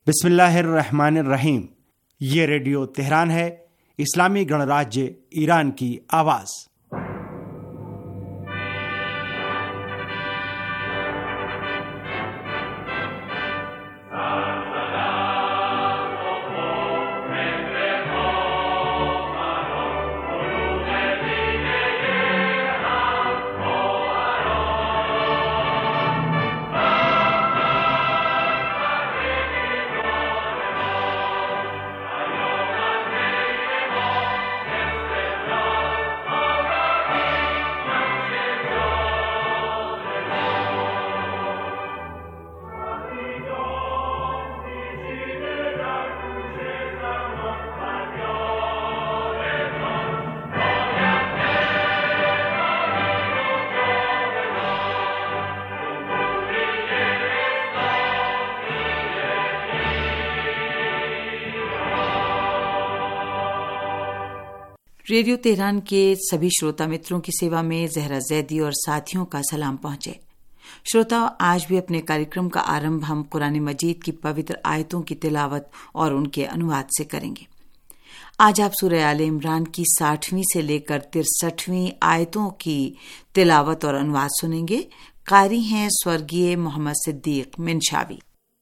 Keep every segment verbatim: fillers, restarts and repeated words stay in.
बिस्मिल्लाहिर्रहमानिर्रहीम। ये radio Tehran है, इस्लामी गणराज्य ईरान की आवाज़। रेडियो तेहरान के सभी श्रोता मित्रों की सेवा में जहरा जैदी और साथियों का सलाम पहुंचे। श्रोता, आज भी अपने कार्यक्रम का आरंभ हम कुरान मजीद की पवित्र आयतों की तिलावत और उनके अनुवाद से करेंगे। आज आप सूरह आले इमरान की साठवीं से लेकर तिरसठवीं आयतों की तिलावत और अनुवाद सुनेंगे। कारी हैं स्वर्गीय मोहम्मद सिद्दीक मिनशावी।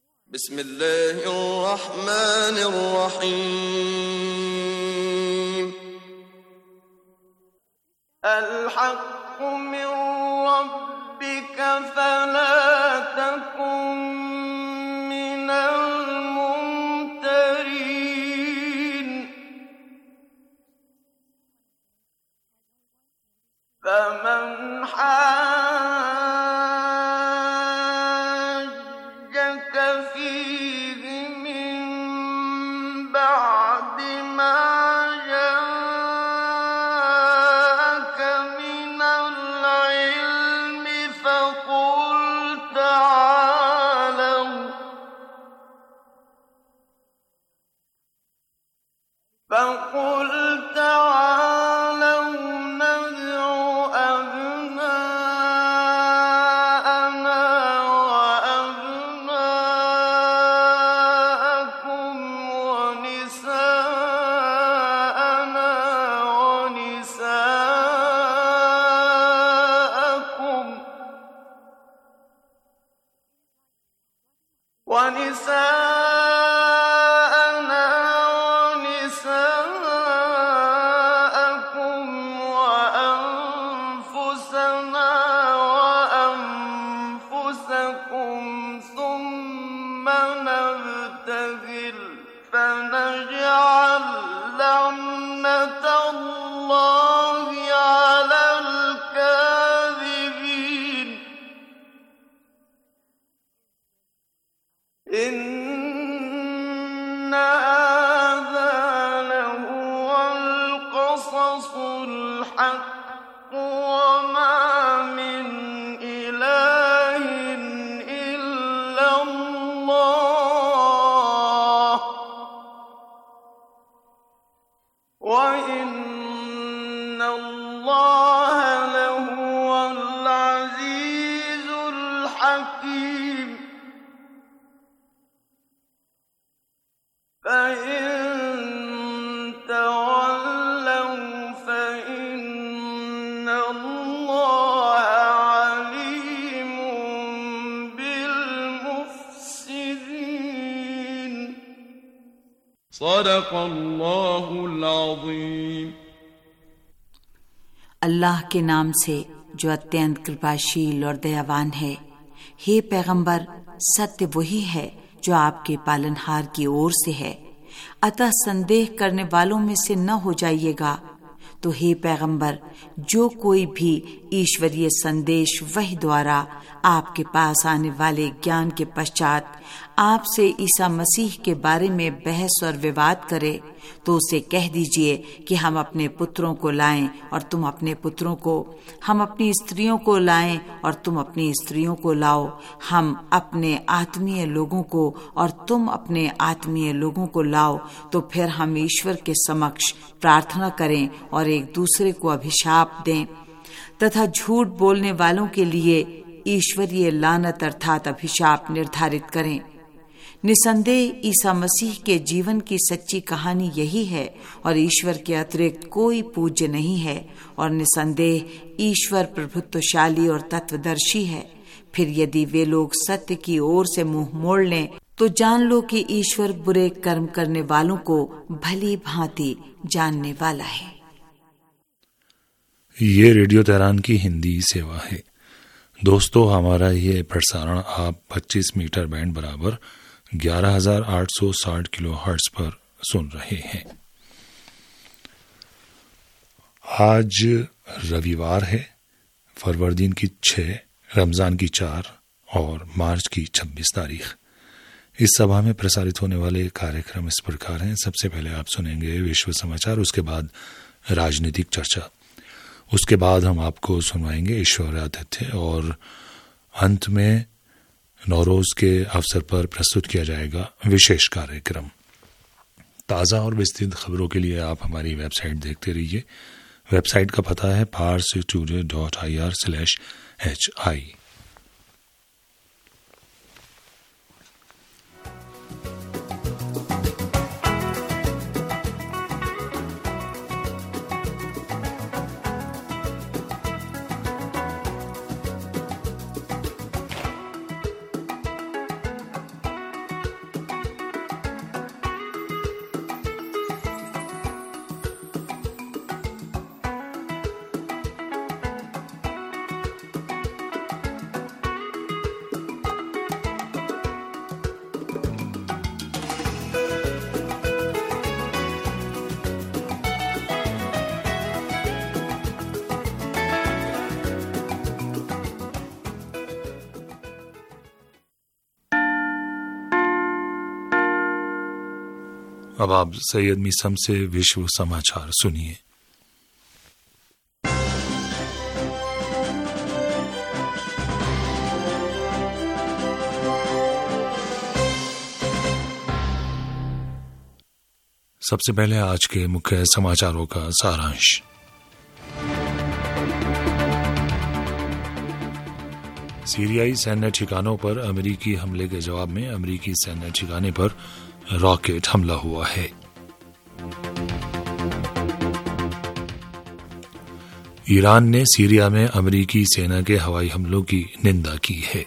बिस्मिल्लाहिर्रहमानिर्रहीम। الحق من ربك فلا تكن من الممترين فمن حاجك فيه من بعد ما فقل تعالوا ندع أبناءنا وأبناءكم ونساءنا ونساءكم ونساءكم فنجعل لعنة الله على الكاذبين إن هذا لهو القصص الحق وما من إله إلا الله وَإِنَّ اللَّهَ لَهُوَ الْعَزِيزُ الْحَكِيمُ فَإِن تَوَلَّوْا فَإِنَّ اللَّهَ عَلِيمٌ بِالْمُفْسِدِينَ صدق الله العظيم। अल्लाह के नाम से जो अत्यंत कृपाशील और दयावान है। हे पैगंबर, सत्य वही है जो आपके पालनहार की ओर से है, अतः संदेह करने वालों में से न हो जाइएगा। तो हे पैगंबर, जो कोई भी ईश्वरीय संदेश वही द्वारा आपके पास आने वाले ज्ञान के पश्चात आपसे ईसा मसीह के बारे में बहस और विवाद करे, तो उसे कह दीजिए कि हम अपने पुत्रों को लाएं और तुम अपने पुत्रों को, हम अपनी स्त्रियों को लाएं और तुम अपनी स्त्रियों को लाओ, हम अपने आत्मीय लोगों को और तुम अपने आत्मीय लोगों को लाओ, तो फिर हम ईश्वर के समक्ष प्रार्थना करें और एक दूसरे को अभिशाप दें तथा झूठ बोलने वालों के लिए ईश्वरीय लानत अर्थात अभिशाप निर्धारित करें। निसंदेह ईसा मसीह के जीवन की सच्ची कहानी यही है और ईश्वर के अतिरिक्त कोई पूज्य नहीं है और निसंदेह ईश्वर प्रभुत्वशाली और तत्वदर्शी है। फिर यदि वे लोग सत्य की ओर से मुंह मोड़ लें तो जान लो कि ईश्वर बुरे कर्म करने वालों को भली भांति जानने वाला है। ये रेडियो तेहरान की हिंदी सेवा है। दोस्तों, हमारा ये प्रसारण आप पच्चीस मीटर बैंड बराबर ग्यारह हजार आठ सौ साठ किलो हर्ट्ज पर सुन रहे हैं। आज रविवार है, फरवरी दिन की छह, रमजान की चार और मार्च की छब्बीस तारीख। इस सभा में प्रसारित होने वाले कार्यक्रम इस प्रकार हैं। सबसे पहले आप सुनेंगे विश्व समाचार, उसके बाद राजनीतिक चर्चा, उसके बाद हम आपको सुनवाएंगे ईश्वर आतिथ्य और अंत में नौरोज के अवसर पर प्रस्तुत किया जाएगा विशेष कार्यक्रम। ताज़ा और विस्तृत खबरों के लिए आप हमारी वेबसाइट देखते रहिए। वेबसाइट का पता है Pars today dot I R slash H I. अब आप सैयद मीसम से विश्व समाचार सुनिए। सबसे पहले आज के मुख्य समाचारों का सारांश। सीरियाई सैन्य ठिकानों पर अमेरिकी हमले के जवाब में अमेरिकी सैन्य ठिकाने पर रॉकेट हमला हुआ है। ईरान ने सीरिया में अमेरिकी सेना के हवाई हमलों की निंदा की है।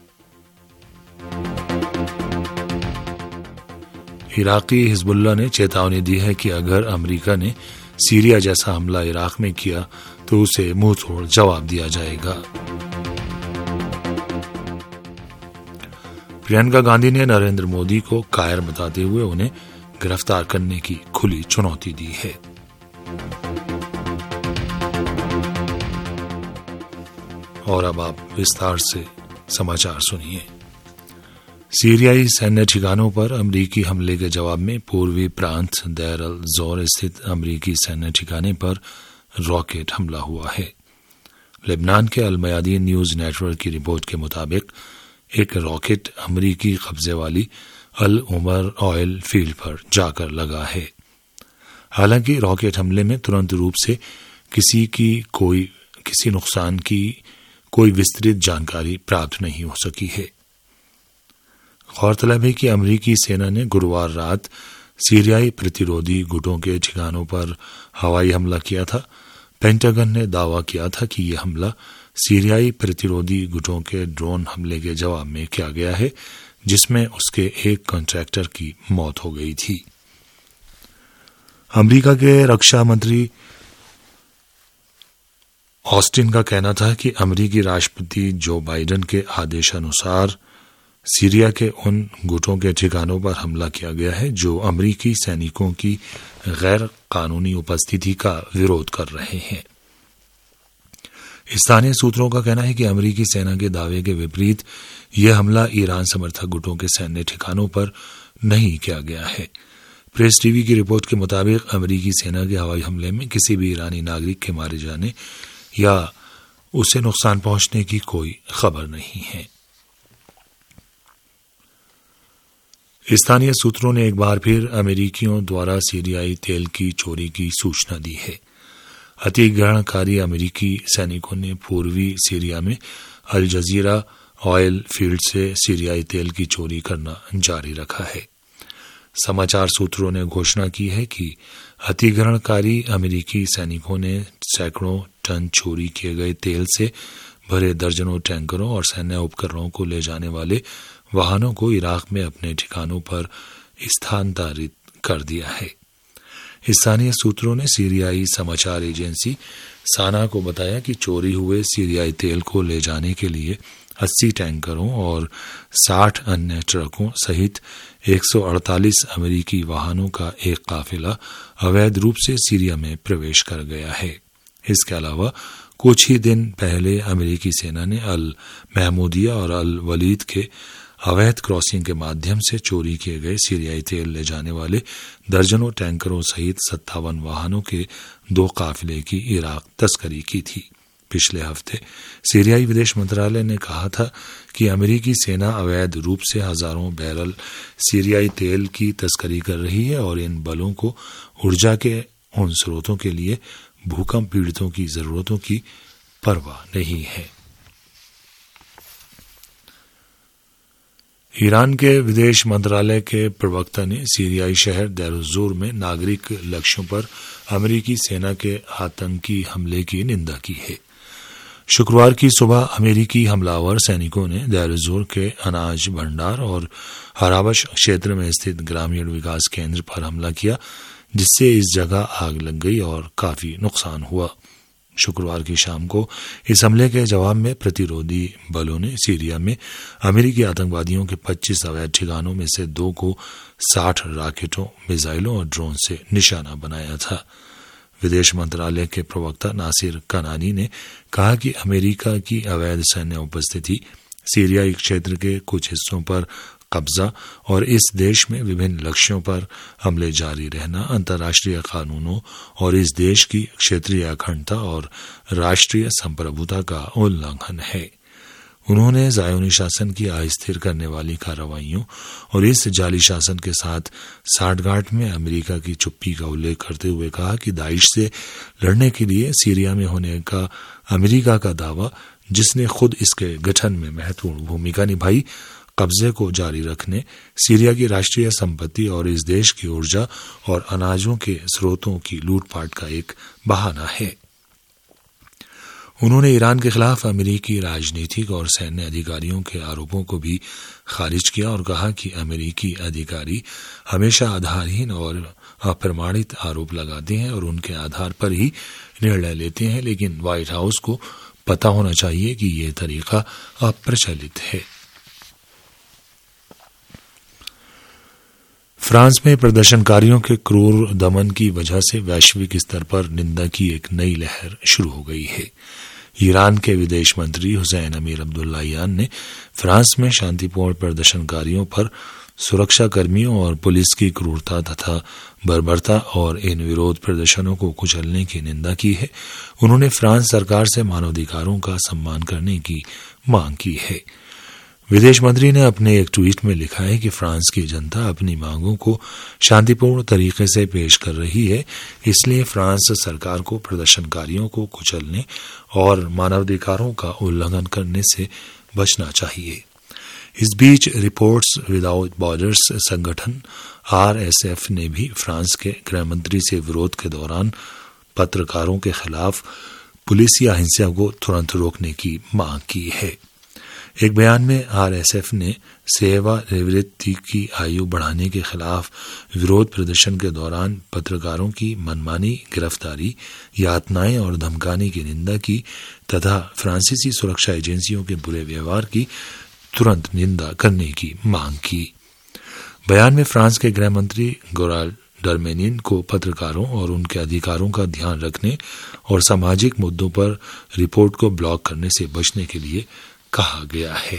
इराकी हिजबुल्लाह ने चेतावनी दी है कि अगर अमेरिका ने सीरिया जैसा हमला इराक में किया तो उसे मुंह तोड़ जवाब दिया जाएगा। प्रियंका गांधी ने नरेंद्र मोदी को कायर बताते हुए उन्हें गिरफ्तार करने की खुली चुनौती दी है। और अब आप विस्तार से समाचार सुनिए। सीरियाई सैन्य ठिकानों पर अमेरिकी हमले के जवाब में पूर्वी प्रांत देर अल जोर स्थित अमेरिकी सैन्य ठिकाने पर रॉकेट हमला हुआ है। लेबनान के अल मयादीन न्यूज नेटवर्क की रिपोर्ट के मुताबिक एक रॉकेट अमेरिकी कब्जे वाली अल उमर ऑयल फील्ड पर जाकर लगा है। हालांकि रॉकेट हमले में तुरंत रूप से किसी की कोई किसी नुकसान की कोई विस्तृत जानकारी प्राप्त नहीं हो सकी है। गौरतलब है कि अमेरिकी सेना ने गुरुवार रात सीरियाई प्रतिरोधी गुटों के ठिकानों पर हवाई हमला किया था। पेंटागन ने दावा किया था कि यह हमला सीरियाई प्रतिरोधी गुटों के ड्रोन हमले के जवाब में किया गया है, जिसमें उसके एक कॉन्ट्रैक्टर की मौत हो गई थी। अमेरिका के रक्षा मंत्री ऑस्टिन का कहना था कि अमेरिकी राष्ट्रपति जो बाइडेन के आदेशानुसार सीरिया के उन गुटों के ठिकानों पर हमला किया गया है जो अमेरिकी सैनिकों की गैर कानूनी उपस्थिति का विरोध कर रहे हैं। स्थानीय सूत्रों का कहना है कि अमेरिकी सेना के दावे के विपरीत यह हमला ईरान समर्थक गुटों के सैन्य ठिकानों पर नहीं किया गया है। प्रेस टीवी की रिपोर्ट के मुताबिक अमेरिकी सेना के हवाई हमले में किसी भी ईरानी नागरिक के मारे जाने या उसे नुकसान पहुंचने की कोई खबर नहीं है। स्थानीय सूत्रों ने एक बार फिर अमेरिकियों द्वारा सीरियाई तेल की चोरी की सूचना दी है। अतिग्रहणकारी अमेरिकी सैनिकों ने पूर्वी सीरिया में अल जजीरा ऑयल फील्ड से सीरियाई तेल की चोरी करना जारी रखा है। समाचार सूत्रों ने घोषणा की है कि अतिक्रमणकारी अमेरिकी सैनिकों ने सैकड़ों टन चोरी किए गए तेल से भरे दर्जनों टैंकरों और सैन्य उपकरणों को ले जाने वाले वाहनों को इराक में अपने ठिकानों पर स्थानांतरित कर दिया है। स्थानीय सूत्रों ने सीरियाई समाचार एजेंसी साना को बताया कि चोरी हुए सीरियाई तेल को ले जाने के लिए अस्सी टैंकरों और साठ अन्य ट्रकों सहित एक सौ अड़तालीस अमेरिकी वाहनों का एक काफिला अवैध रूप से सीरिया में प्रवेश कर गया है। इसके अलावा कुछ ही दिन पहले अमेरिकी सेना ने अल महमूदिया और अल वलीद के अवैध क्रॉसिंग के माध्यम से चोरी किए गए सीरियाई तेल ले जाने वाले दर्जनों टैंकरों सहित सत्तावन वाहनों के दो काफिले की इराक तस्करी की थी। पिछले हफ्ते सीरियाई विदेश मंत्रालय ने कहा था कि अमेरिकी सेना अवैध रूप से हजारों बैरल सीरियाई तेल की तस्करी कर रही है और इन बलों को ऊर्जा के उन स्रोतों के लिए भूकंप पीड़ितों की जरूरतों की परवाह नहीं है। ईरान के विदेश मंत्रालय के प्रवक्ता ने सीरियाई शहर देर-उज़-ज़ोर में नागरिक लक्ष्यों पर अमेरिकी सेना के आतंकी हमले की निंदा की है। शुक्रवार की सुबह अमेरिकी हमलावर सैनिकों ने देर-उज़-ज़ोर के अनाज भंडार और हराबश क्षेत्र में स्थित ग्रामीण विकास केंद्र पर हमला किया, जिससे इस जगह आग लग गई और काफी नुकसान हुआ। शुक्रवार की शाम को इस हमले के जवाब में प्रतिरोधी बलों ने सीरिया में अमेरिकी आतंकवादियों के पच्चीस अवैध ठिकानों में से दो को साठ रॉकेटों, मिसाइलों और ड्रोन से निशाना बनाया था। विदेश मंत्रालय के प्रवक्ता नासिर कनानी ने कहा कि अमेरिका की अवैध सैन्य उपस्थिति, सीरियाई क्षेत्र के कुछ हिस्सों पर कब्जा और इस देश में विभिन्न लक्ष्यों पर हमले जारी रहना अंतर्राष्ट्रीय कानूनों और इस देश की क्षेत्रीय अखंडता और राष्ट्रीय संप्रभुता का उल्लंघन है। उन्होंने ज़ायोनी शासन की अस्थिर करने वाली कार्रवाइयों और इस जाली शासन के साथ साठगांठ में अमेरिका की चुप्पी का उल्लेख करते हुए कहा कि दाइश से लड़ने के लिए सीरिया में होने का अमेरिका का दावा, जिसने खुद इसके गठन में महत्वपूर्ण भूमिका निभाई, कब्जे को जारी रखने, सीरिया की राष्ट्रीय संपत्ति और इस देश की ऊर्जा और अनाजों के स्रोतों की लूटपाट का एक बहाना है। उन्होंने ईरान के खिलाफ अमेरिकी राजनीतिक और सैन्य अधिकारियों के आरोपों को भी खारिज किया और कहा कि अमेरिकी अधिकारी हमेशा आधारहीन और अप्रमाणित आरोप लगाते हैं और उनके आधार पर ही निर्णय लेते हैं, लेकिन व्हाइट हाउस को पता होना चाहिए कि यह तरीका अप्रचलित है। फ्रांस में प्रदर्शनकारियों के क्रूर दमन की वजह से वैश्विक स्तर पर निंदा की एक नई लहर शुरू हो गई है। ईरान के विदेश मंत्री हुसैन अमीर अब्दुल्लाहियान ने फ्रांस में शांतिपूर्ण प्रदर्शनकारियों पर सुरक्षा कर्मियों और पुलिस की क्रूरता तथा बर्बरता और इन विरोध प्रदर्शनों को कुचलने की निंदा की है। उन्होंने फ्रांस सरकार से मानवाधिकारों का सम्मान करने की मांग की है। विदेश मंत्री ने अपने एक ट्वीट में लिखा है कि फ्रांस की जनता अपनी मांगों को शांतिपूर्ण तरीके से पेश कर रही है, इसलिए फ्रांस सरकार को प्रदर्शनकारियों को कुचलने और मानवाधिकारों का उल्लंघन करने से बचना चाहिए। इस बीच रिपोर्ट्स विदाउट बॉर्डर्स संगठन आर एस एफ ने भी फ्रांस के गृहमंत्री से विरोध के दौरान पत्रकारों के खिलाफ पुलिस या हिंसा को तुरंत रोकने की मांग की है। एक बयान में आर एस एफ ने सेवानिवृत्ति की आयु बढ़ाने के खिलाफ विरोध प्रदर्शन के दौरान पत्रकारों की मनमानी गिरफ्तारी, यातनाएं और धमकाने की निंदा की तथा फ्रांसीसी सुरक्षा एजेंसियों के बुरे व्यवहार की तुरंत निंदा करने की मांग की। बयान में फ्रांस के गृह मंत्री गोराल्ड डरमेनिन को पत्रकारों और उनके अधिकारों का ध्यान रखने और सामाजिक मुद्दों पर रिपोर्ट को ब्लॉक करने से बचने के लिए कहा गया है।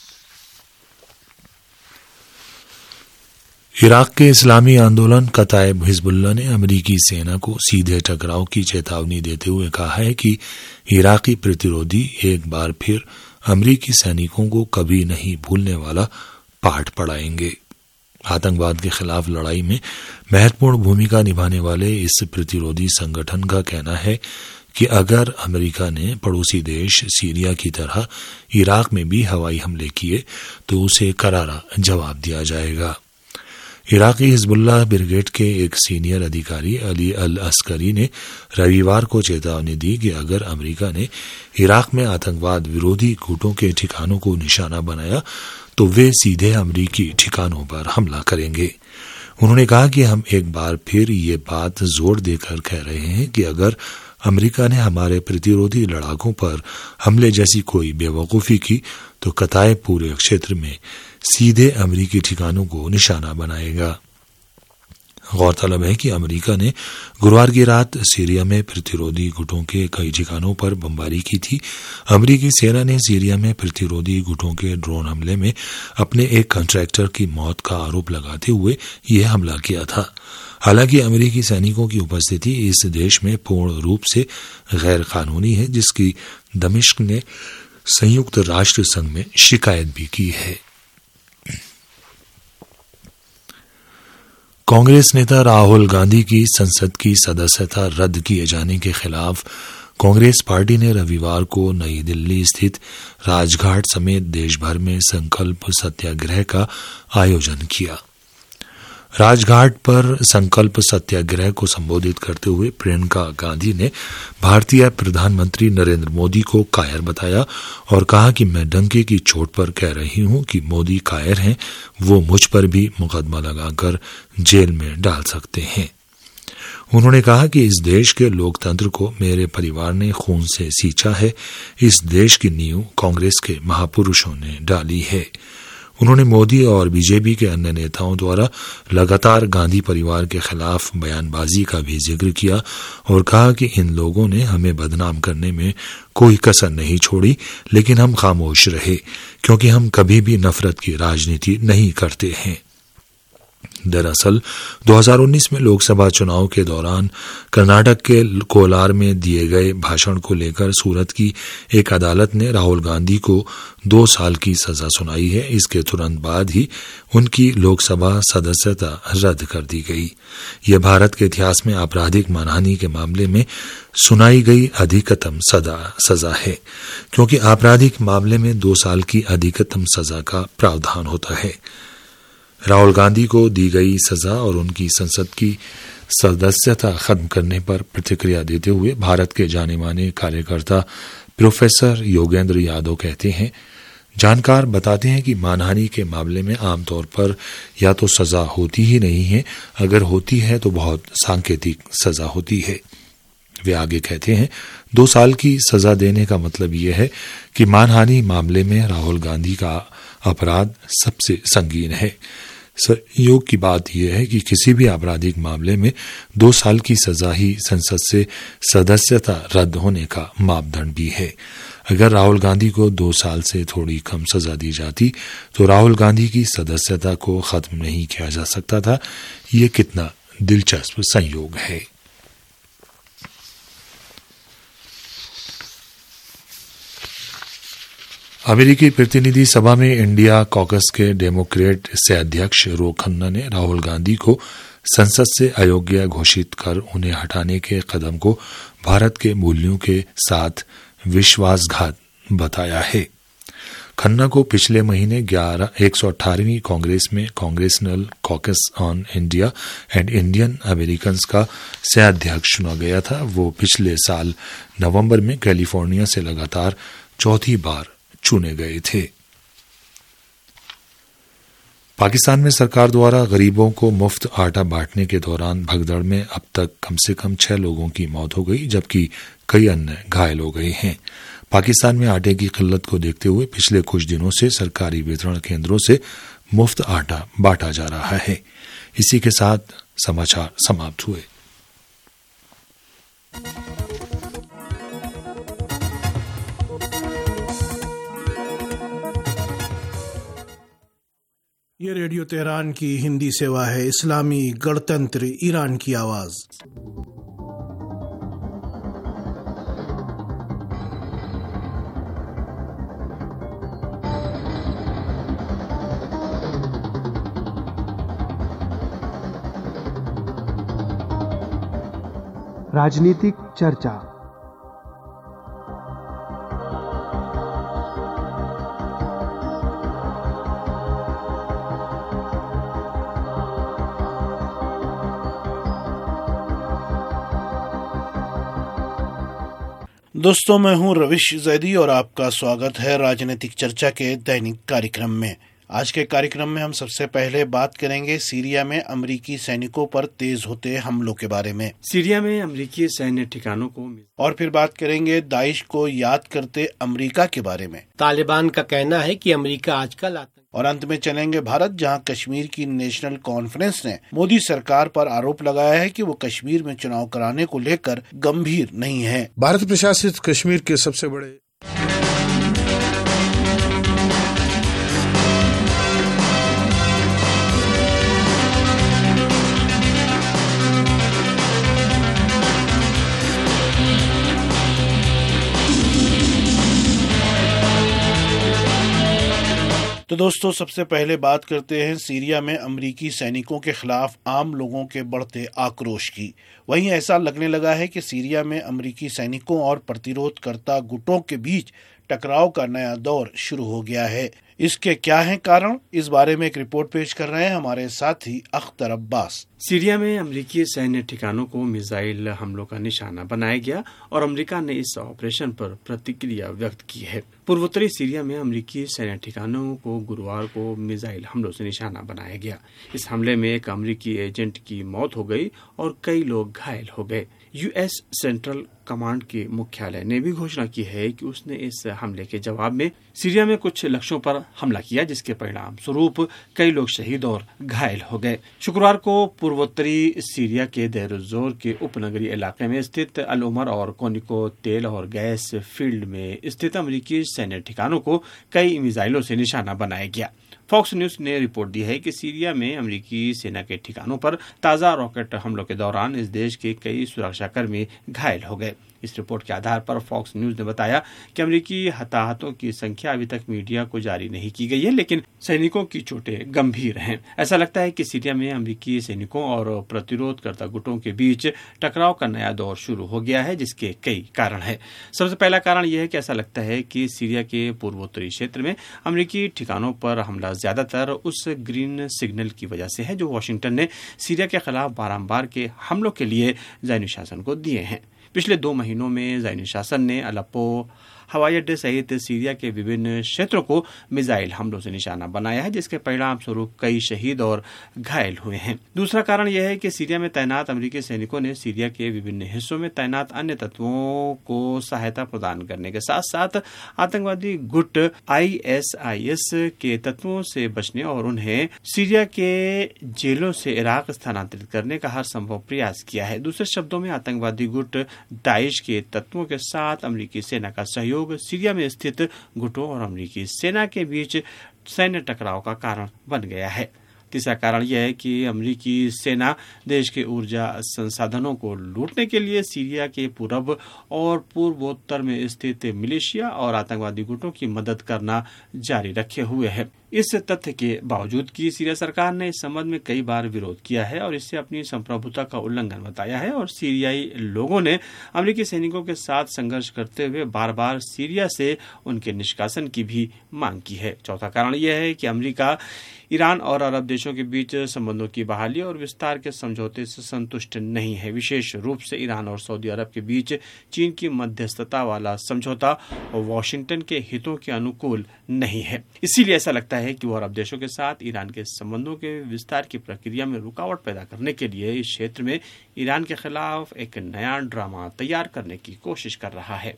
इराक के इस्लामी आंदोलन कताइब हिजबुल्लाह ने अमेरिकी सेना को सीधे टकराव की चेतावनी देते हुए कहा है कि इराकी प्रतिरोधी एक बार फिर अमेरिकी सैनिकों को कभी नहीं भूलने वाला पाठ पढ़ाएंगे। आतंकवाद के खिलाफ लड़ाई में महत्वपूर्ण भूमिका निभाने वाले इस प्रतिरोधी संगठन का कहना है कि अगर अमेरिका ने पड़ोसी देश सीरिया की तरह इराक में भी हवाई हमले किए तो उसे करारा जवाब दिया जाएगा। इराकी हिजबुल्लाह ब्रिगेड के एक सीनियर अधिकारी अली अल अस्करी ने रविवार को चेतावनी दी कि अगर अमेरिका ने इराक में आतंकवाद विरोधी गुटों के ठिकानों को निशाना बनाया तो वे सीधे अमेरिकी ठिकानों पर हमला करेंगे। उन्होंने कहा कि हम एक बार फिर ये बात जोर देकर कह रहे हैं कि अगर अमेरिका ने हमारे प्रतिरोधी लड़ाकों पर हमले जैसी कोई बेवकूफ़ी की तो कताई पूरे क्षेत्र में सीधे अमेरिकी ठिकानों को निशाना बनाएगा। गौरतलब है कि अमेरिका ने गुरुवार की रात सीरिया में प्रतिरोधी गुटों के कई ठिकानों पर बमबारी की थी। अमेरिकी सेना ने सीरिया में प्रतिरोधी गुटों के ड्रोन हमले में अपने एक कॉन्ट्रैक्टर की मौत का आरोप लगाते हुए यह हमला किया था। हालांकि अमेरिकी सैनिकों की उपस्थिति इस देश में पूर्ण रूप से गैर कानूनी है, जिसकी दमिश्क ने संयुक्त राष्ट्र संघ में शिकायत भी की है। कांग्रेस नेता राहुल गांधी की संसद की सदस्यता रद्द किए जाने के खिलाफ कांग्रेस पार्टी ने रविवार को नई दिल्ली स्थित राजघाट समेत देश भर में संकल्प सत्याग्रह का आयोजन किया। राजघाट पर संकल्प सत्याग्रह को संबोधित करते हुए प्रियंका गांधी ने भारतीय प्रधानमंत्री नरेंद्र मोदी को कायर बताया और कहा कि मैं डंके की चोट पर कह रही हूं कि मोदी कायर हैं, वो मुझ पर भी मुकदमा लगाकर जेल में डाल सकते हैं। उन्होंने कहा कि इस देश के लोकतंत्र को मेरे परिवार ने खून से सींचा है। इस देश की नींव कांग्रेस के महापुरुषों ने डाली है। उन्होंने मोदी और बीजेपी के अन्य नेताओं द्वारा लगातार गांधी परिवार के खिलाफ बयानबाजी का भी जिक्र किया और कहा कि इन लोगों ने हमें बदनाम करने में कोई कसर नहीं छोड़ी, लेकिन हम खामोश रहे क्योंकि हम कभी भी नफरत की राजनीति नहीं करते हैं। दरअसल दो हज़ार उन्नीस में लोकसभा चुनाव के दौरान कर्नाटक के कोलार में दिए गए भाषण को लेकर सूरत की एक अदालत ने राहुल गांधी को दो साल की सजा सुनाई है। इसके तुरंत बाद ही उनकी लोकसभा सदस्यता रद्द कर दी गई। यह भारत के इतिहास में आपराधिक मानहानि के मामले में सुनाई गई अधिकतम सजा है, क्योंकि आपराधिक मामले में दो साल की अधिकतम सजा का प्रावधान होता है। राहुल गांधी को दी गई सजा और उनकी संसद की सदस्यता खत्म करने पर प्रतिक्रिया देते हुए भारत के जाने माने कार्यकर्ता प्रोफेसर योगेंद्र यादव कहते हैं, जानकार बताते हैं कि मानहानि के मामले में आमतौर पर या तो सजा होती ही नहीं है, अगर होती है तो बहुत सांकेतिक सजा होती है। वे आगे कहते हैं, दो साल की सजा देने का मतलब यह है कि मानहानि मामले में राहुल गांधी का अपराध सबसे संगीन है। संयोग की बात यह है कि किसी भी आपराधिक मामले में दो साल की सजा ही संसद से सदस्यता रद्द होने का मापदंड भी है। अगर राहुल गांधी को दो साल से थोड़ी कम सजा दी जाती तो राहुल गांधी की सदस्यता को खत्म नहीं किया जा सकता था। ये कितना दिलचस्प संयोग है। अमेरिकी प्रतिनिधि सभा में इंडिया कॉकस के डेमोक्रेट से अध्यक्ष रो खन्ना ने राहुल गांधी को संसद से अयोग्य घोषित कर उन्हें हटाने के कदम को भारत के मूल्यों के साथ विश्वासघात बताया है। खन्ना को पिछले महीने ग्यारह एक सौ अठारहवीं कांग्रेस में congressional caucus on India and Indian Americans का सह अध्यक्ष चुना गया था। वो पिछले साल नवंबर में कैलिफोर्निया से लगातार चौथी बार चुने गए थे। पाकिस्तान में सरकार द्वारा गरीबों को मुफ्त आटा बांटने के दौरान भगदड़ में अब तक कम से कम छह लोगों की मौत हो गई, जबकि कई अन्य घायल हो गए हैं। पाकिस्तान में आटे की किल्लत को देखते हुए पिछले कुछ दिनों से सरकारी वितरण केंद्रों से मुफ्त आटा बांटा जा रहा है। इसी के साथ समाचार समाप्त हुए। ये रेडियो तेहरान की हिंदी सेवा है। इस्लामी गणतंत्र ईरान की आवाज। राजनीतिक चर्चा। दोस्तों, मैं हूं रविश जैदी और आपका स्वागत है राजनीतिक चर्चा के दैनिक कार्यक्रम में। आज के कार्यक्रम में हम सबसे पहले बात करेंगे सीरिया में अमेरिकी सैनिकों पर तेज होते हमलों के बारे में, सीरिया में अमेरिकी सैन्य ठिकानों को, और फिर बात करेंगे दाइश को याद करते अमेरिका के बारे में। तालिबान का कहना है कि अमेरिका आजकल आतंक, और अंत में चलेंगे भारत, जहां कश्मीर की नेशनल कॉन्फ्रेंस ने मोदी सरकार पर आरोप लगाया है कि वो कश्मीर में चुनाव कराने को लेकर गंभीर नहीं है। भारत प्रशासित कश्मीर के सबसे बड़े तो दोस्तों, सबसे पहले बात करते हैं सीरिया में अमेरिकी सैनिकों के खिलाफ आम लोगों के बढ़ते आक्रोश की। वहीं ऐसा लगने लगा है कि सीरिया में अमेरिकी सैनिकों और प्रतिरोधकर्ता गुटों के बीच टकराव का नया दौर शुरू हो गया है। इसके क्या हैं कारण, इस बारे में एक रिपोर्ट पेश कर रहे हैं हमारे साथी अख्तर अब्बास। सीरिया में अमेरिकी सैन्य ठिकानों को मिसाइल हमलों का निशाना बनाया गया और अमेरिका ने इस ऑपरेशन पर प्रतिक्रिया व्यक्त की है। पूर्वोत्तरी सीरिया में अमेरिकी सैन्य ठिकानों को गुरुवार को मिसाइल हमलों से निशाना बनाया गया। इस हमले में एक अमेरिकी एजेंट की मौत हो गई और कई लोग घायल हो गए। यूएस सेंट्रल कमांड के मुख्यालय ने भी घोषणा की है कि उसने इस हमले के जवाब में सीरिया में कुछ लक्ष्यों पर हमला किया, जिसके परिणाम स्वरूप कई लोग शहीद और घायल हो गए। शुक्रवार को पूर्वोत्तरी सीरिया के देर जोर के उपनगरीय इलाके में स्थित अल उमर और कोनिको तेल और गैस फील्ड में स्थित अमेरिकी सैन्य ठिकानों को कई मिसाइलों से निशाना बनाया गया। फॉक्स न्यूज ने रिपोर्ट दी है कि सीरिया में अमेरिकी सेना के ठिकानों पर ताजा रॉकेट हमलों के दौरान इस देश के कई सुरक्षाकर्मी घायल हो गए। इस रिपोर्ट के आधार पर फॉक्स न्यूज ने बताया कि अमेरिकी हताहतों की संख्या अभी तक मीडिया को जारी नहीं की गई है, लेकिन सैनिकों की चोटें गंभीर हैं। ऐसा लगता है कि सीरिया में अमेरिकी सैनिकों और प्रतिरोधकर्ता गुटों के बीच टकराव का नया दौर शुरू हो गया है, जिसके कई कारण है। सबसे पहला कारण यह है कि ऐसा लगता है कि सीरिया के पूर्वोत्तरी क्षेत्र में अमेरिकी ठिकानों पर हमला ज्यादातर उस ग्रीन सिग्नल की वजह से है जो वाशिंगटन ने सीरिया के खिलाफ बारंबार के हमलों के लिए ज़ायनी शासन को दिए हैं। पिछले दो महीनों में ज़ायनी शासन ने अलेप्पो, हवाई अड्डे सहित सीरिया के विभिन्न क्षेत्रों को मिसाइल हमलों से निशाना बनाया है, जिसके परिणाम स्वरूप कई शहीद और घायल हुए हैं। दूसरा कारण यह है कि सीरिया में तैनात अमेरिकी सैनिकों ने सीरिया के विभिन्न हिस्सों में तैनात अन्य तत्वों को सहायता प्रदान करने के साथ साथ आतंकवादी गुट आई एस आई एस के तत्वों से बचने और उन्हें सीरिया के जेलों से इराक स्थानांतरित करने का हर संभव प्रयास किया है। दूसरे शब्दों में आतंकवादी गुट दाइश के तत्वों के साथ अमेरिकी सेना का सहयोग सीरिया में स्थित गुटों और अमेरिकी सेना के बीच सैन्य टकराव का कारण बन गया है। तीसरा कारण यह है कि अमेरिकी सेना देश के ऊर्जा संसाधनों को लूटने के लिए सीरिया के पूर्व और पूर्वोत्तर में स्थित मिलिशिया और आतंकवादी गुटों की मदद करना जारी रखे हुए है। इस तथ्य के बावजूद कि सीरिया सरकार ने इस संबंध में कई बार विरोध किया है और इसे अपनी संप्रभुता का उल्लंघन बताया है और सीरियाई लोगों ने अमेरिकी सैनिकों के साथ संघर्ष करते हुए बार बार सीरिया से उनके निष्कासन की भी मांग की है। चौथा कारण यह है कि अमेरिका ईरान और अरब देशों के बीच संबंधों की बहाली और विस्तार के समझौते से संतुष्ट नहीं है। विशेष रूप से ईरान और सऊदी अरब के बीच चीन की मध्यस्थता वाला समझौता वॉशिंगटन के हितों के अनुकूल नहीं है। इसीलिए ऐसा लगता है कि वो अरब देशों के साथ ईरान के संबंधों के विस्तार की प्रक्रिया में रुकावट पैदा करने के लिए इस क्षेत्र में ईरान के खिलाफ एक नया ड्रामा तैयार करने की कोशिश कर रहा है।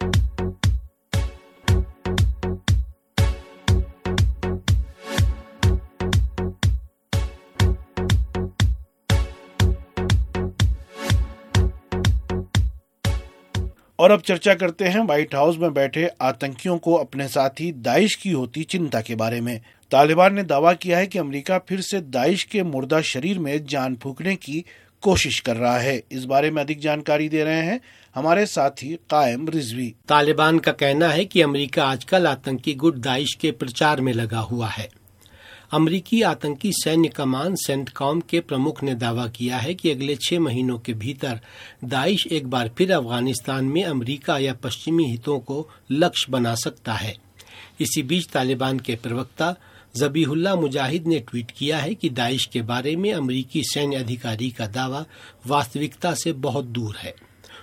और अब चर्चा करते हैं व्हाइट हाउस में बैठे आतंकियों को अपने साथी दाइश की होती चिंता के बारे में। तालिबान ने दावा किया है कि अमेरिका फिर से दाइश के मुर्दा शरीर में जान फूंकने की कोशिश कर रहा है। इस बारे में अधिक जानकारी दे रहे हैं हमारे साथी कायम रिजवी। तालिबान का कहना है कि अमेरिका आजकल आतंकी गुट दाइश के प्रचार में लगा हुआ है। अमेरिकी आतंकी सैन्य कमान सेंटकॉम के प्रमुख ने दावा किया है कि अगले छह महीनों के भीतर दाइश एक बार फिर अफगानिस्तान में अमेरिका या पश्चिमी हितों को लक्ष्य बना सकता है। इसी बीच तालिबान के प्रवक्ता ज़बीहुल्लाह मुजाहिद ने ट्वीट किया है कि दाइश के बारे में अमेरिकी सैन्य अधिकारी का दावा वास्तविकता से बहुत दूर है।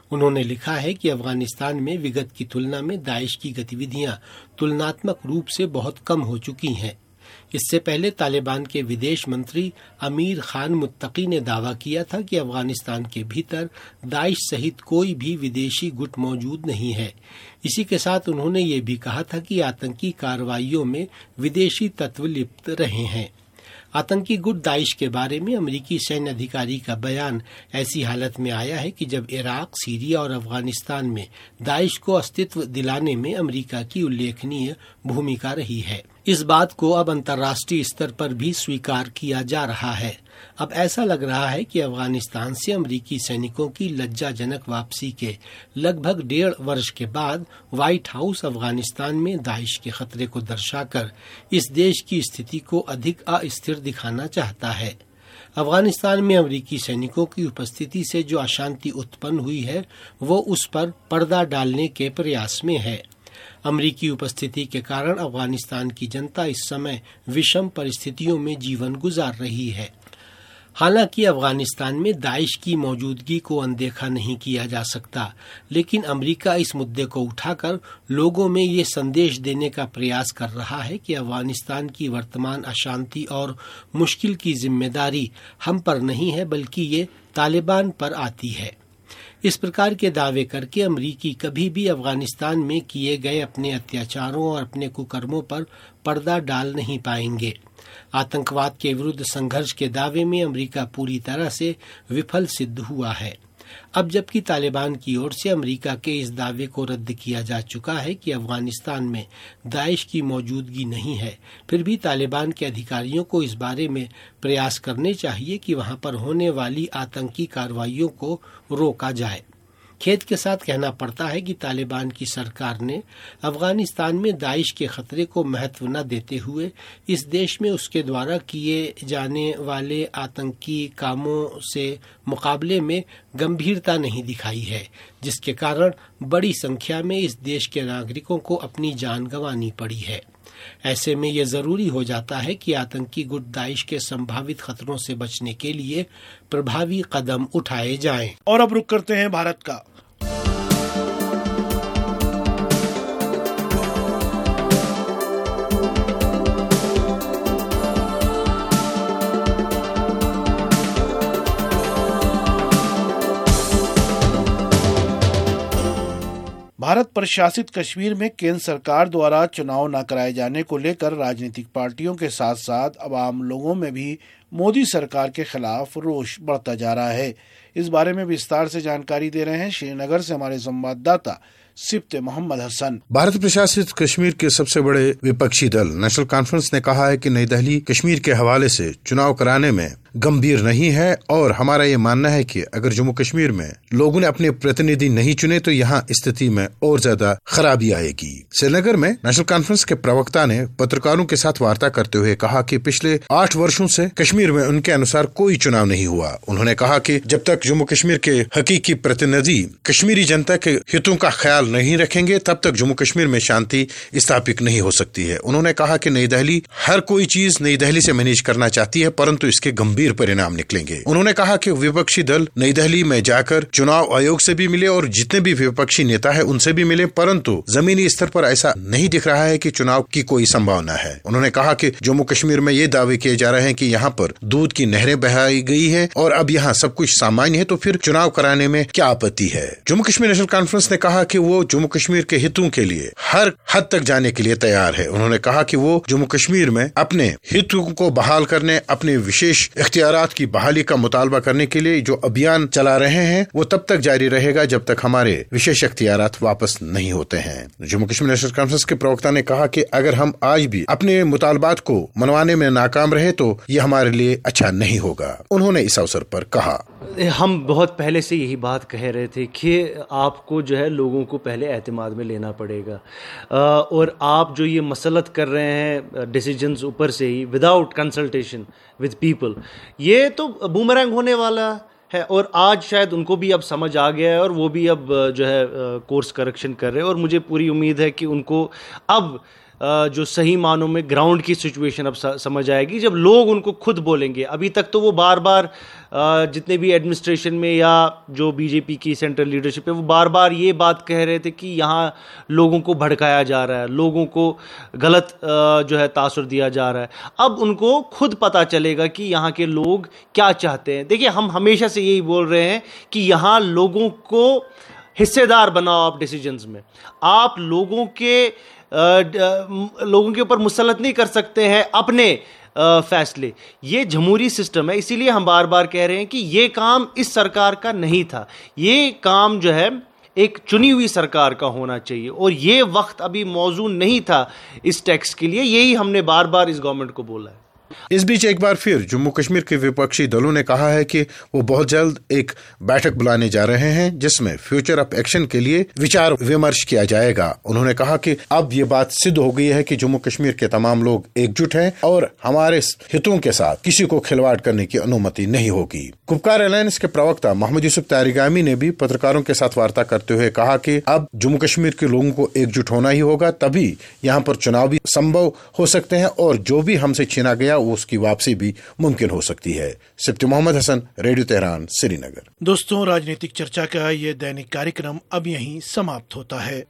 उन्होंने लिखा है कि अफगानिस्तान में विगत की तुलना में दाइश की गतिविधियां तुलनात्मक रूप से बहुत कम हो चुकी हैं। इससे पहले तालिबान के विदेश मंत्री अमीर खान मुत्तकी ने दावा किया था कि अफगानिस्तान के भीतर दाइश सहित कोई भी विदेशी गुट मौजूद नहीं है। इसी के साथ उन्होंने ये भी कहा था कि आतंकी कार्रवाइयों में विदेशी तत्व लिप्त रहे हैं। आतंकी गुट दाइश के बारे में अमेरिकी सैन्य अधिकारी का बयान ऐसी हालत में आया है कि जब इराक, सीरिया और अफगानिस्तान में दाइश को अस्तित्व दिलाने में अमेरिका की उल्लेखनीय भूमिका रही है। इस बात को अब अंतर्राष्ट्रीय स्तर पर भी स्वीकार किया जा रहा है। अब ऐसा लग रहा है कि अफगानिस्तान से अमेरिकी सैनिकों की लज्जाजनक वापसी के लगभग डेढ़ वर्ष के बाद व्हाइट हाउस अफगानिस्तान में दाइश के खतरे को दर्शाकर इस देश की स्थिति को अधिक अस्थिर दिखाना चाहता है। अफगानिस्तान में अमेरिकी सैनिकों की उपस्थिति से जो अशांति उत्पन्न हुई है वो उस पर पर्दा डालने के प्रयास में है। अमेरिकी उपस्थिति के कारण अफगानिस्तान की जनता इस समय विषम परिस्थितियों में जीवन गुजार रही है। हालांकि अफगानिस्तान में दाइश की मौजूदगी को अनदेखा नहीं किया जा सकता, लेकिन अमेरिका इस मुद्दे को उठाकर लोगों में ये संदेश देने का प्रयास कर रहा है कि अफगानिस्तान की वर्तमान अशांति और मुश्किल की जिम्मेदारी हम पर नहीं है, बल्कि ये तालिबान पर आती है। इस प्रकार के दावे करके अमेरिकी कभी भी अफगानिस्तान में किए गए अपने अत्याचारों और अपने कुकर्मों पर पर्दा डाल नहीं पाएंगे। आतंकवाद के विरुद्ध संघर्ष के दावे में अमेरिका पूरी तरह से विफल सिद्ध हुआ है। अब जबकि तालिबान की ओर से अमेरिका के इस दावे को रद्द किया जा चुका है कि अफगानिस्तान में दाइश की मौजूदगी नहीं है, फिर भी तालिबान के अधिकारियों को इस बारे में प्रयास करने चाहिए कि वहां पर होने वाली आतंकी कार्रवाइयों को रोका जाए। खेद के साथ कहना पड़ता है कि तालिबान की सरकार ने अफगानिस्तान में दाइश के खतरे को महत्व न देते हुए इस देश में उसके द्वारा किए जाने वाले आतंकी कामों से मुकाबले में गंभीरता नहीं दिखाई है, जिसके कारण बड़ी संख्या में इस देश के नागरिकों को अपनी जान गंवानी पड़ी है। ऐसे में यह जरूरी हो जाता है कि आतंकी गुट दाइश के संभावित खतरों से बचने के लिए प्रभावी कदम उठाए जाएं। और अब रुक करते हैं भारत का। भारत प्रशासित कश्मीर में केंद्र सरकार द्वारा चुनाव न कराए जाने को लेकर राजनीतिक पार्टियों के साथ साथ आम लोगों में भी मोदी सरकार के खिलाफ रोष बढ़ता जा रहा है। इस बारे में विस्तार से जानकारी दे रहे हैं श्रीनगर से हमारे संवाददाता सिप्ते मोहम्मद हसन। भारत प्रशासित कश्मीर के सबसे बड़े विपक्षी दल नेशनल कॉन्फ्रेंस ने कहा है कि नई दिल्ली कश्मीर के हवाले से चुनाव कराने में गंभीर नहीं है और हमारा ये मानना है कि अगर जम्मू कश्मीर में लोगों ने अपने प्रतिनिधि नहीं चुने तो यहाँ स्थिति में और ज्यादा खराबी आएगी। श्रीनगर में नेशनल कॉन्फ्रेंस के प्रवक्ता ने पत्रकारों के साथ वार्ता करते हुए कहा कि पिछले आठ वर्षों से कश्मीर में उनके अनुसार कोई चुनाव नहीं हुआ। उन्होंने कहा कि जब तक जम्मू कश्मीर के हकीकी प्रतिनिधि कश्मीरी जनता के हितों का ख्याल नहीं रखेंगे तब तक जम्मू कश्मीर में शांति स्थापित नहीं हो सकती है। उन्होंने कहा कि नई दिल्ली हर कोई चीज नई दिल्ली से मैनेज करना चाहती है, परंतु इसके गंभीर परिणाम निकलेंगे। उन्होंने कहा कि विपक्षी दल नई दिल्ली में जाकर चुनाव आयोग से भी मिले और जितने भी विपक्षी नेता है उनसे भी मिले, परंतु जमीनी स्तर पर ऐसा नहीं दिख रहा है कि चुनाव की कोई संभावना है। उन्होंने कहा कि जम्मू कश्मीर में ये दावे किए जा रहे हैं कि यहाँ पर दूध की नहरें बहाई गई है और अब यहाँ सब कुछ सामान्य है, तो फिर चुनाव कराने में क्या आपत्ति है। जम्मू कश्मीर नेशनल कॉन्फ्रेंस ने कहा कि वो जम्मू कश्मीर के हितों के लिए हर हद तक जाने के लिए तैयार है। उन्होंने कहा कि वो जम्मू कश्मीर में अपने हितों को बहाल करने, अपने विशेष इख्तियारात की बहाली का मुतालबा करने के लिए जो अभियान चला रहे हैं वो तब तक जारी रहेगा जब तक हमारे विशेष इख्तियारात वापस नहीं होते हैं। जम्मू कश्मीर नेशनल कॉन्फ्रेंस के प्रवक्ता ने कहा कि अगर हम आज भी अपने मुतालबात को मनवाने में नाकाम रहे तो ये हमारे लिए अच्छा नहीं होगा। उन्होंने इस अवसर पर कहा, हम बहुत पहले से यही बात कह रहे थे कि आपको जो है लोगों को पहले एतमाद में लेना पड़ेगा और आप जो ये मसलत कर रहे हैं डिसीजंस ऊपर से ही विदाउट कंसल्टेशन विद पीपल, ये तो बूमरैंग होने वाला है। और आज शायद उनको भी अब समझ आ गया है और वो भी अब जो है कोर्स करेक्शन कर रहे हैं और मुझे पूरी उम्मीद है कि उनको अब जो सही मानों में ग्राउंड की सिचुएशन अब समझ आएगी जब लोग उनको खुद बोलेंगे। अभी तक तो वो बार बार जितने भी एडमिनिस्ट्रेशन में या जो बीजेपी की सेंट्रल लीडरशिप है वो बार बार ये बात कह रहे थे कि यहाँ लोगों को भड़काया जा रहा है, लोगों को गलत जो है तासुर दिया जा रहा है। अब उनको खुद पता चलेगा कि यहाँ के लोग क्या चाहते हैं। देखिए, हम हमेशा से यही बोल रहे हैं कि यहाँ लोगों को हिस्सेदार बनाओ आप डिसीजंस में। आप लोगों के लोगों के ऊपर मुसल्लत नहीं कर सकते हैं अपने फैसले। ये जमहूरी सिस्टम है, इसीलिए हम बार बार कह रहे हैं कि ये काम इस सरकार का नहीं था, ये काम जो है एक चुनी हुई सरकार का होना चाहिए और ये वक्त अभी मौजूद नहीं था इस टैक्स के लिए। यही हमने बार बार इस गवर्नमेंट को बोला है। इस बीच एक बार फिर जम्मू कश्मीर के विपक्षी दलों ने कहा है कि वो बहुत जल्द एक बैठक बुलाने जा रहे हैं जिसमें फ्यूचर ऑफ एक्शन के लिए विचार विमर्श किया जाएगा। उन्होंने कहा कि अब ये बात सिद्ध हो गई है कि जम्मू कश्मीर के तमाम लोग एकजुट हैं और हमारे हितों के साथ किसी को खिलवाड़ करने की अनुमति नहीं होगी। गुपकार अलायंस के प्रवक्ता मोहम्मद यूसुफ तारिगामी ने भी पत्रकारों के साथ वार्ता करते हुए कहा कि अब जम्मू कश्मीर के लोगों को एकजुट होना ही होगा, तभी यहाँ पर चुनाव भी संभव हो सकते हैं और जो भी हमसे छीना गया उसकी वापसी भी मुमकिन हो सकती है। Sibti Mohammad Hasan, radio Tehran, Srinagar. दोस्तों, राजनीतिक चर्चा का ये दैनिक कार्यक्रम अब यहीं समाप्त होता है।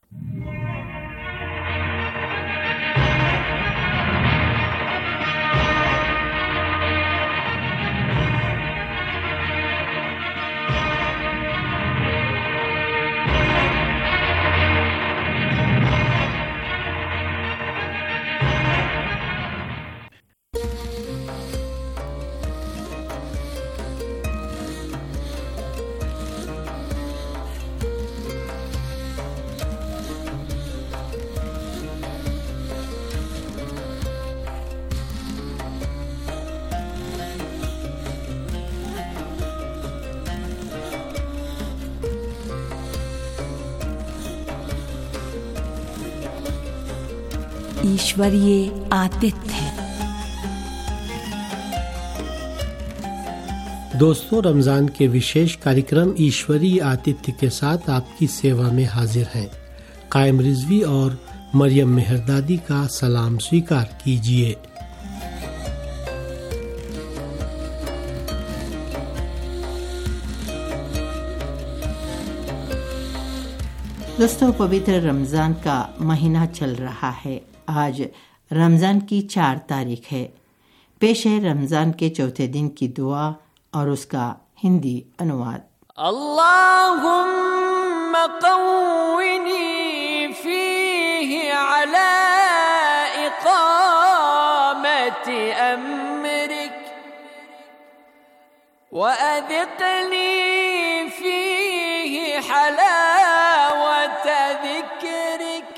ईश्वरीय आतिथ्य। दोस्तों, रमजान के विशेष कार्यक्रम ईश्वरीय आतिथ्य के साथ आपकी सेवा में हाजिर हैं। कायम रिजवी और मरियम मेहरदादी का सलाम स्वीकार कीजिए। दोस्तों, पवित्र रमजान का महीना चल रहा है। आज रमजान की चार तारीख है। पेश है रमजान के चौथे दिन की दुआ और उसका हिंदी अनुवाद। अल्लाहुम्मा क़व्विनी फ़ीही अला इक़ामति अम्रिक व अज़िक़नी फ़ीही हलावत ज़िक्रिक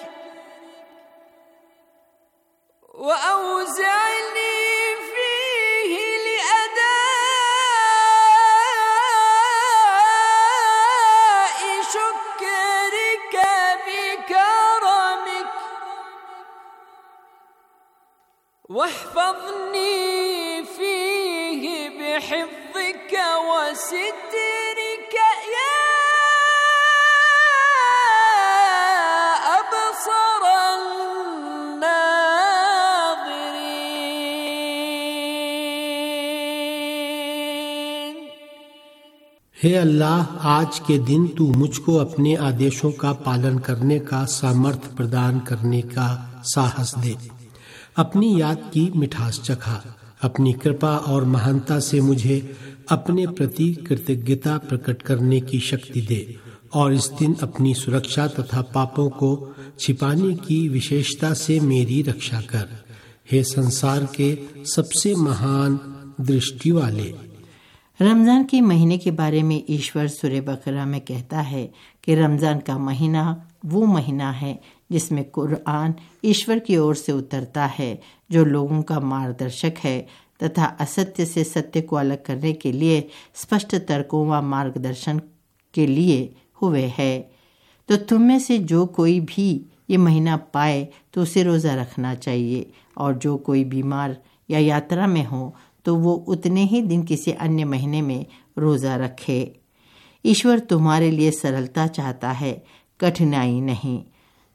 وأوزعني فيه لأداء شكرك بكرمك واحفظني فيه بحفظك وسترك يا أبصر हे अल्लाह, आज के दिन तू मुझको अपने आदेशों का पालन करने का सामर्थ्य प्रदान करने का साहस दे। अपनी याद की मिठास चखा। अपनी कृपा और महानता से मुझे अपने प्रति कृतज्ञता प्रकट करने की शक्ति दे और इस दिन अपनी सुरक्षा तथा पापों को छिपाने की विशेषता से मेरी रक्षा कर। हे संसार के सबसे महान दृष्टि वाले। रमजान के महीने के बारे में ईश्वर सूरह बकरा में कहता है कि रमजान का महीना वो महीना है जिसमें कुरान ईश्वर की ओर से उतरता है, जो लोगों का मार्गदर्शक है तथा असत्य से सत्य को अलग करने के लिए स्पष्ट तर्कों व मार्गदर्शन के लिए हुए है। तो तुम में से जो कोई भी ये महीना पाए तो उसे रोज़ा रखना चाहिए, और जो कोई बीमार या यात्रा में हो तो वो उतने ही दिन किसी अन्य महीने में रोज़ा रखे। ईश्वर तुम्हारे लिए सरलता चाहता है, कठिनाई नहीं।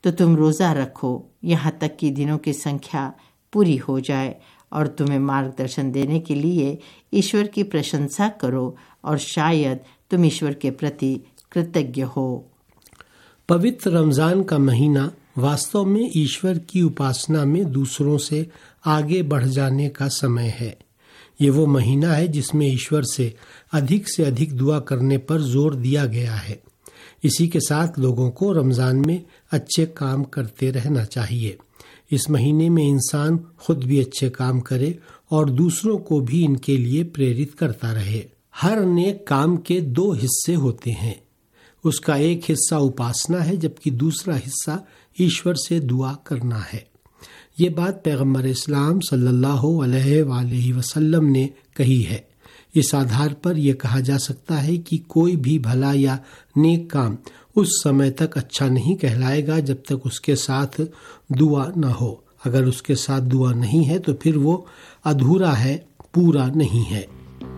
तो तुम रोज़ा रखो यहाँ तक कि दिनों की संख्या पूरी हो जाए, और तुम्हें मार्गदर्शन देने के लिए ईश्वर की प्रशंसा करो, और शायद तुम ईश्वर के प्रति कृतज्ञ हो। पवित्र रमजान का महीना वास्तव में ईश्वर की उपासना में दूसरों से आगे बढ़ जाने का समय है। ये वो महीना है जिसमें ईश्वर से अधिक से अधिक दुआ करने पर जोर दिया गया है। इसी के साथ लोगों को रमजान में अच्छे काम करते रहना चाहिए। इस महीने में इंसान खुद भी अच्छे काम करे और दूसरों को भी इनके लिए प्रेरित करता रहे। हर नेक काम के दो हिस्से होते हैं। उसका एक हिस्सा उपासना है, जबकि दूसरा हिस्सा ईश्वर से दुआ करना है। ये बात पैगम्बर इस्लाम सल्लल्लाहु अलैहि वसल्लम ने कही है। इस आधार पर यह कहा जा सकता है कि कोई भी भला या नेक काम उस समय तक अच्छा नहीं कहलाएगा जब तक उसके साथ दुआ न हो। अगर उसके साथ दुआ नहीं है तो फिर वो अधूरा है, पूरा नहीं है।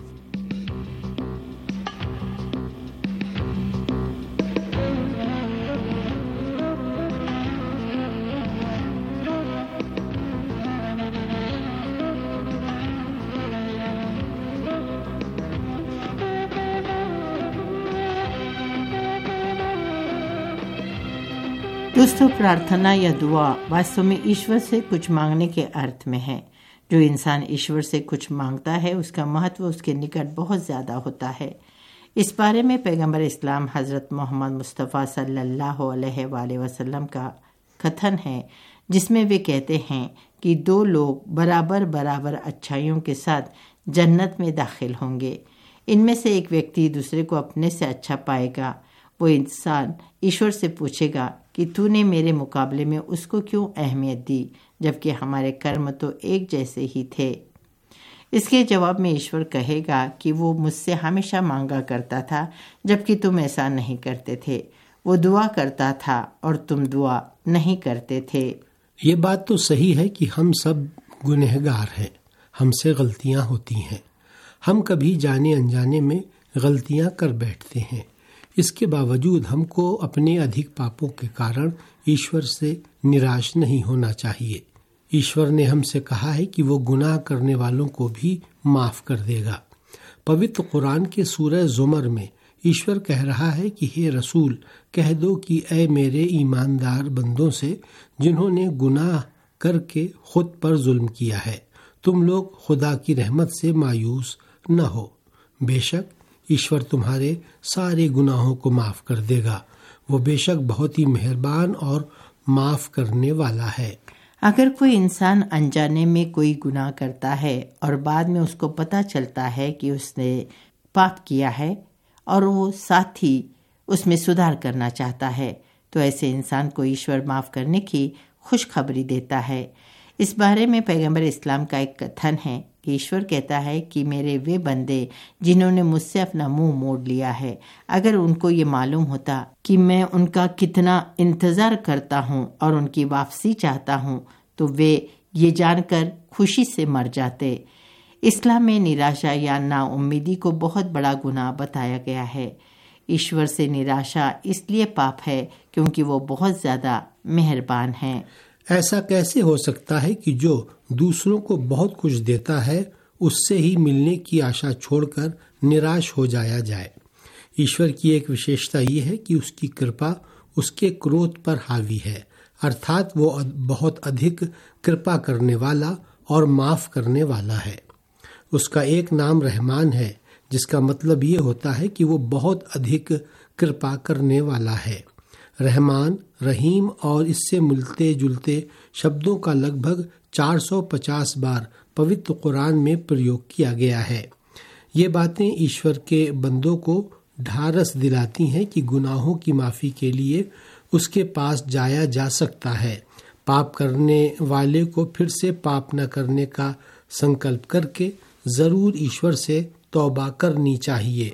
दोस्तों, प्रार्थना या दुआ वास्तव में ईश्वर से कुछ मांगने के अर्थ में है। जो इंसान ईश्वर से कुछ मांगता है उसका महत्व उसके निकट बहुत ज़्यादा होता है। इस बारे में पैगंबर इस्लाम हज़रत मोहम्मद मुस्तफ़ा सल्लल्लाहु अलैहि वसल्लम का कथन है, जिसमें वे कहते हैं कि दो लोग बराबर बराबर अच्छाइयों के साथ जन्नत में दाखिल होंगे। इनमें से एक व्यक्ति दूसरे को अपने से अच्छा पाएगा। वो इंसान ईश्वर से पूछेगा कि तूने मेरे मुकाबले में उसको क्यों अहमियत दी, जबकि हमारे कर्म तो एक जैसे ही थे। इसके जवाब में ईश्वर कहेगा कि वो मुझसे हमेशा मांगा करता था, जबकि तुम ऐसा नहीं करते थे। वो दुआ करता था और तुम दुआ नहीं करते थे। ये बात तो सही है कि हम सब गुनहगार हैं, हमसे गलतियां होती हैं। हम कभी जाने अनजाने में गलतियां कर बैठते हैं। इसके बावजूद हमको अपने अधिक पापों के कारण ईश्वर से निराश नहीं होना चाहिए। ईश्वर ने हमसे कहा है कि वो गुनाह करने वालों को भी माफ कर देगा। पवित्र कुरान के सूरह ज़ुमर में ईश्वर कह रहा है कि हे रसूल, कह दो कि ऐ मेरे ईमानदार बंदों से जिन्होंने गुनाह करके खुद पर जुल्म किया है, तुम लोग खुदा की रहमत से मायूस न हो। बेशक ईश्वर तुम्हारे सारे गुनाहों को माफ कर देगा। वो बेशक बहुत ही मेहरबान और माफ करने वाला है। अगर कोई इंसान अनजाने में कोई गुनाह करता है और बाद में उसको पता चलता है कि उसने पाप किया है और वो साथ ही उसमें सुधार करना चाहता है, तो ऐसे इंसान को ईश्वर माफ करने की खुशखबरी देता है। इस बारे में पैगंबर इस्लाम का एक कथन है कि ईश्वर कहता है कि मेरे वे बंदे जिन्होंने मुझसे अपना मुंह मोड़ लिया है, अगर उनको ये मालूम होता कि मैं उनका कितना इंतजार करता हूँ और उनकी वापसी चाहता हूँ, तो वे ये जानकर खुशी से मर जाते। इस्लाम में निराशा या नाउम्मीदी को बहुत बड़ा गुनाह बताया गया है। ईश्वर से निराशा इसलिए पाप है क्योंकि वो बहुत ज्यादा मेहरबान है। ऐसा कैसे हो सकता है कि जो दूसरों को बहुत कुछ देता है उससे ही मिलने की आशा छोड़कर निराश हो जाया जाए। ईश्वर की एक विशेषता ये है कि उसकी कृपा उसके क्रोध पर हावी है, अर्थात वो बहुत अधिक कृपा करने वाला और माफ करने वाला है। उसका एक नाम रहमान है, जिसका मतलब ये होता है कि वो बहुत अधिक कृपा करने वाला है। रहमान, रहीम और इससे मिलते जुलते शब्दों का लगभग चार सौ पचास बार पवित्र कुरान में प्रयोग किया गया है। ये बातें ईश्वर के बंदों को ढारस दिलाती हैं कि गुनाहों की माफ़ी के लिए उसके पास जाया जा सकता है। पाप करने वाले को फिर से पाप न करने का संकल्प करके ज़रूर ईश्वर से तौबा करनी चाहिए।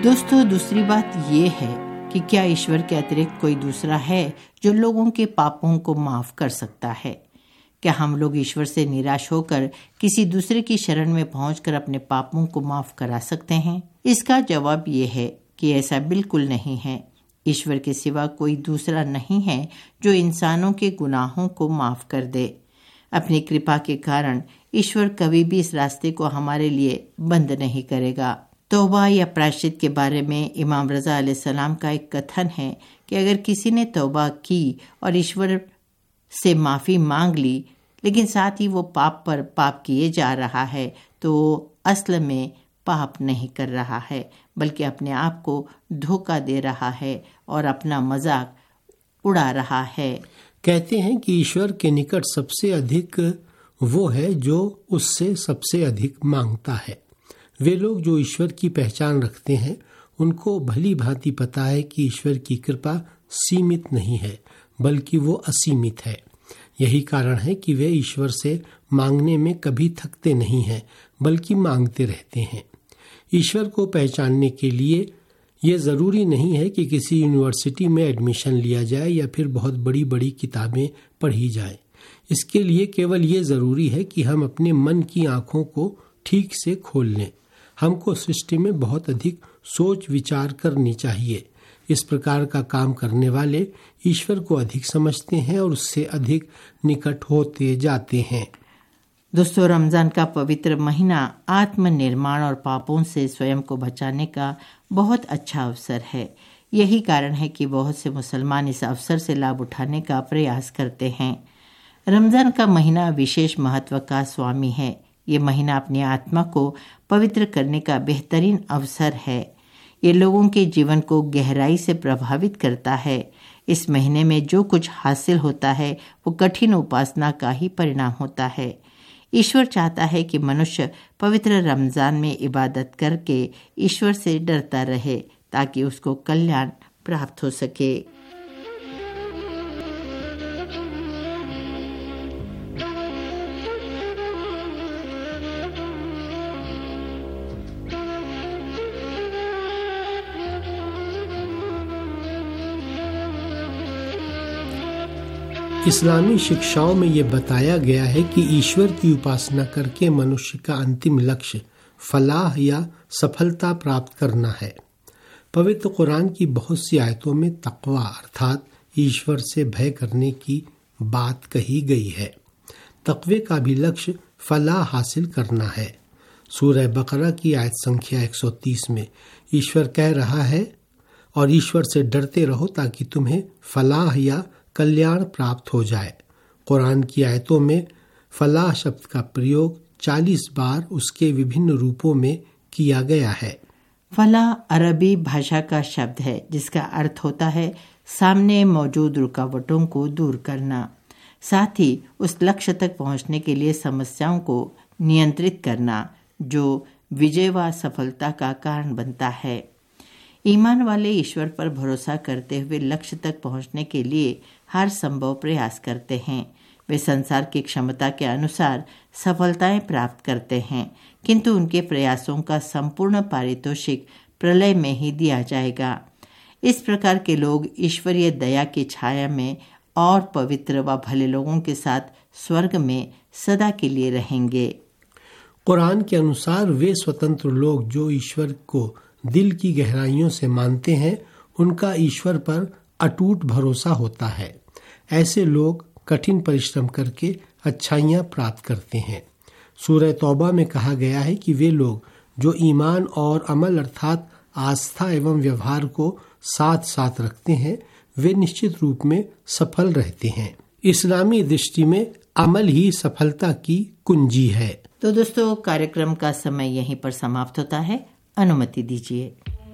दोस्तों, दूसरी बात ये है कि क्या ईश्वर के अतिरिक्त कोई दूसरा है जो लोगों के पापों को माफ कर सकता है? क्या हम लोग ईश्वर से निराश होकर किसी दूसरे की शरण में पहुंचकर अपने पापों को माफ करा सकते हैं? इसका जवाब ये है कि ऐसा बिल्कुल नहीं है। ईश्वर के सिवा कोई दूसरा नहीं है जो इंसानों के गुनाहों को माफ कर दे। अपनी कृपा के कारण ईश्वर कभी भी इस रास्ते को हमारे लिए बंद नहीं करेगा। तौबा या प्रायश्चित के बारे में इमाम रज़ा अलैहिस्सलाम का एक कथन है कि अगर किसी ने तौबा की और ईश्वर से माफ़ी मांग ली, लेकिन साथ ही वो पाप पर पाप किए जा रहा है, तो वो असल में पाप नहीं कर रहा है, बल्कि अपने आप को धोखा दे रहा है और अपना मजाक उड़ा रहा है। कहते हैं कि ईश्वर के निकट सबसे अधिक वो है जो उससे सबसे अधिक मांगता है। वे लोग जो ईश्वर की पहचान रखते हैं, उनको भली भांति पता है कि ईश्वर की कृपा सीमित नहीं है, बल्कि वो असीमित है। यही कारण है कि वे ईश्वर से मांगने में कभी थकते नहीं हैं, बल्कि मांगते रहते हैं। ईश्वर को पहचानने के लिए ये ज़रूरी नहीं है कि किसी यूनिवर्सिटी में एडमिशन लिया जाए या फिर बहुत बड़ी बड़ी किताबें पढ़ी जाएं। इसके लिए केवल ये ज़रूरी है कि हम अपने मन की आँखों को ठीक से खोल लें। हमको सृष्टि में बहुत अधिक सोच विचार करनी चाहिए। इस प्रकार का काम करने वाले ईश्वर को अधिक समझते हैं और उससे अधिक निकट होते जाते हैं। दोस्तों, रमजान का पवित्र महीना आत्मनिर्माण और पापों से स्वयं को बचाने का बहुत अच्छा अवसर है। यही कारण है कि बहुत से मुसलमान इस अवसर से लाभ उठाने का प्रयास करते हैं। रमजान का महीना विशेष महत्व का स्वामी है। ये महीना अपनी आत्मा को पवित्र करने का बेहतरीन अवसर है। ये लोगों के जीवन को गहराई से प्रभावित करता है। इस महीने में जो कुछ हासिल होता है वो कठिन उपासना का ही परिणाम होता है। ईश्वर चाहता है कि मनुष्य पवित्र रमजान में इबादत करके ईश्वर से डरता रहे, ताकि उसको कल्याण प्राप्त हो सके। इस्लामी शिक्षाओं में ये बताया गया है कि ईश्वर की उपासना करके मनुष्य का अंतिम लक्ष्य फलाह या सफलता प्राप्त करना है। पवित्र कुरान की बहुत सी आयतों में तक़वा अर्थात ईश्वर से भय करने की बात कही गई है। तक़वे का भी लक्ष्य फलाह हासिल करना है। सूरह बकरा की आयत संख्या एक सौ तीस में ईश्वर कह रहा है, और ईश्वर से डरते रहो ताकि तुम्हें फलाह या कल्याण प्राप्त हो जाए। कुरान की आयतों में फलाह शब्द का प्रयोग चालीस बार उसके विभिन्न रूपों में किया गया है। फलाह अरबी भाषा का शब्द है जिसका अर्थ होता है सामने मौजूद रुकावटों को दूर करना, साथ ही उस लक्ष्य तक पहुंचने के लिए समस्याओं को नियंत्रित करना जो विजय व सफलता का कारण बनता है। ईमान वाले ईश्वर पर भरोसा करते हुए लक्ष्य तक पहुंचने के लिए हर संभव प्रयास करते हैं। वे संसार की क्षमता के अनुसार सफलताएं प्राप्त करते हैं, किंतु उनके प्रयासों का संपूर्ण पारितोषिक प्रलय में ही दिया जाएगा। इस प्रकार के लोग ईश्वरीय दया की छाया में और पवित्र व भले लोगों के साथ स्वर्ग में सदा के लिए रहेंगे। कुरान के अनुसार वे स्वतंत्र लोग जो ईश्वर को दिल की गहराइयों से मानते हैं, उनका ईश्वर पर अटूट भरोसा होता है। ऐसे लोग कठिन परिश्रम करके अच्छाइयाँ प्राप्त करते हैं। सूरह तौबा में कहा गया है कि वे लोग जो ईमान और अमल अर्थात आस्था एवं व्यवहार को साथ साथ रखते हैं, वे निश्चित रूप में सफल रहते हैं। इस्लामी दृष्टि में अमल ही सफलता की कुंजी है। तो दोस्तों, कार्यक्रम का समय यहीं पर समाप्त होता है। अनुमति दीजिए।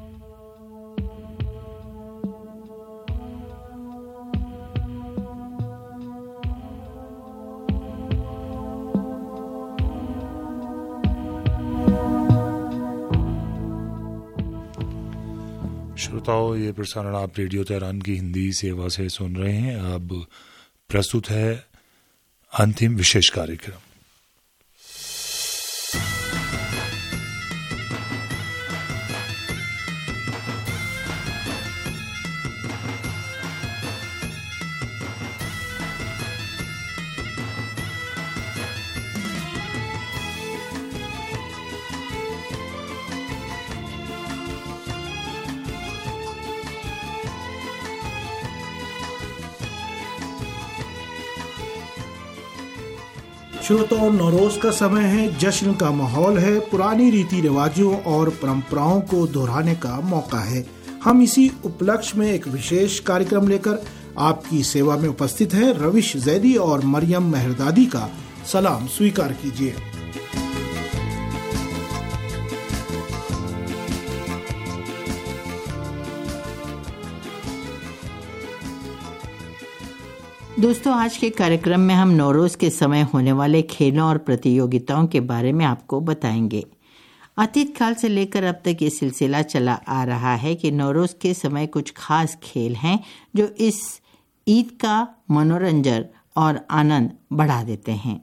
श्रोताओं, ये प्रसारण आप रेडियो तेहरान की हिंदी सेवा से सुन रहे हैं। अब प्रस्तुत है अंतिम विशेष कार्यक्रम। श्रोताओं, नौरोज का समय है, जश्न का माहौल है, पुरानी रीति रिवाजों और परंपराओं को दोहराने का मौका है। हम इसी उपलक्ष्य में एक विशेष कार्यक्रम लेकर आपकी सेवा में उपस्थित हैं। रविश जैदी और मरियम मेहरदादी का सलाम स्वीकार कीजिए। दोस्तों, आज के कार्यक्रम में हम नौरोज के समय होने वाले खेलों और प्रतियोगिताओं के बारे में आपको बताएंगे। अतीत काल से लेकर अब तक ये सिलसिला चला आ रहा है कि नौरोज के समय कुछ खास खेल हैं जो इस ईद का मनोरंजन और आनंद बढ़ा देते हैं।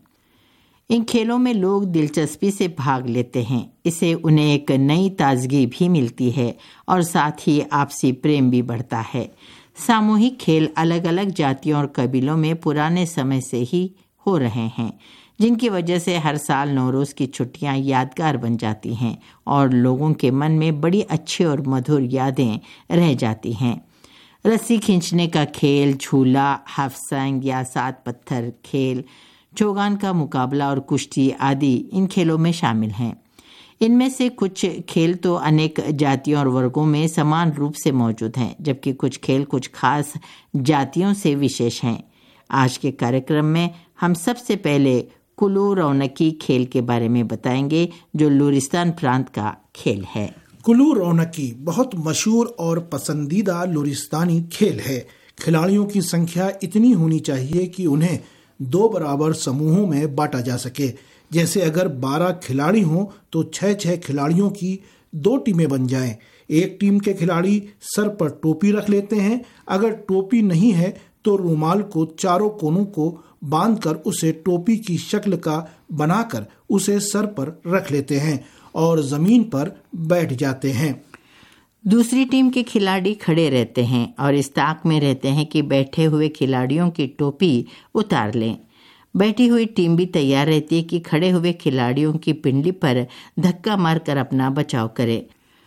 इन खेलों में लोग दिलचस्पी से भाग लेते हैं। इससे उन्हें एक नई ताजगी भी मिलती है और साथ ही आपसी प्रेम भी बढ़ता है। सामूहिक खेल अलग अलग जातियों और कबीलों में पुराने समय से ही हो रहे हैं, जिनकी वजह से हर साल नौरोज की छुट्टियां यादगार बन जाती हैं और लोगों के मन में बड़ी अच्छी और मधुर यादें रह जाती हैं। रस्सी खींचने का खेल, झूला, हाफसांग या सात पत्थर खेल, चौगान का मुकाबला और कुश्ती आदि इन खेलों में शामिल हैं। इनमें से कुछ खेल तो अनेक जातियों और वर्गों में समान रूप से मौजूद हैं, जबकि कुछ खेल कुछ खास जातियों से विशेष हैं। आज के कार्यक्रम में हम सबसे पहले कुल्लू रौनकी खेल के बारे में बताएंगे, जो लुरिस्तान प्रांत का खेल है। कुल्लू रौनकी बहुत मशहूर और पसंदीदा लुरिस्तानी खेल है। खिलाड़ियों की संख्या इतनी होनी चाहिए कि उन्हें दो बराबर समूहों में बांटा जा सके। जैसे अगर बारह खिलाड़ी हों तो छह छह खिलाड़ियों की दो टीमें बन जाएं। एक टीम के खिलाड़ी सर पर टोपी रख लेते हैं। अगर टोपी नहीं है तो रुमाल को चारों कोनों को बांधकर उसे टोपी की शक्ल का बनाकर उसे सर पर रख लेते हैं और जमीन पर बैठ जाते हैं। दूसरी टीम के खिलाड़ी खड़े रहते हैं और इस ताक में रहते हैं कि बैठे हुए खिलाड़ियों की टोपी उतार लें। बैठी हुई टीम भी तैयार रहती है कि खड़े हुए खिलाड़ियों की पिंडली पर धक्का मारकर अपना बचाव करे।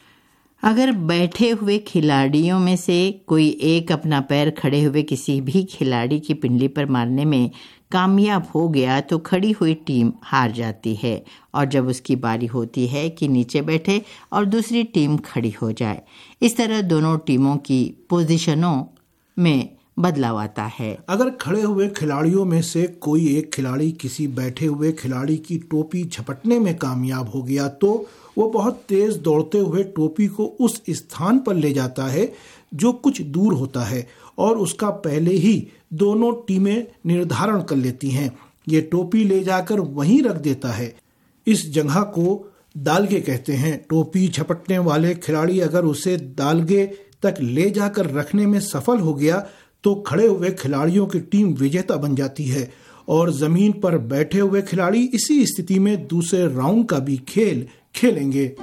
अगर बैठे हुए खिलाड़ियों में से कोई एक अपना पैर खड़े हुए किसी भी खिलाड़ी की पिंडली पर मारने में कामयाब हो गया तो खड़ी हुई टीम हार जाती है और जब उसकी बारी होती है कि नीचे बैठे और दूसरी टीम खड़ी हो जाए। इस तरह दोनों टीमों की पोजीशनों में बदलाव आता है। अगर खड़े हुए खिलाड़ियों में से कोई एक खिलाड़ी किसी बैठे हुए खिलाड़ी की टोपी झपटने में कामयाब हो गया तो वो बहुत तेज दौड़ते हुए टोपी को उस स्थान पर ले जाता है जो कुछ दूर होता है और उसका पहले ही दोनों टीमें निर्धारण कर लेती हैं। ये टोपी ले जाकर वहीं रख देता है। इस जगह को दालगे कहते हैं। टोपी झपटने वाले खिलाड़ी अगर उसे दालगे तक ले जाकर रखने में सफल हो गया तो खड़े हुए खिलाड़ियों की टीम विजेता बन जाती है और जमीन पर बैठे हुए खिलाड़ी इसी स्थिति में दूसरे राउंड का भी खेल खेलेंगे।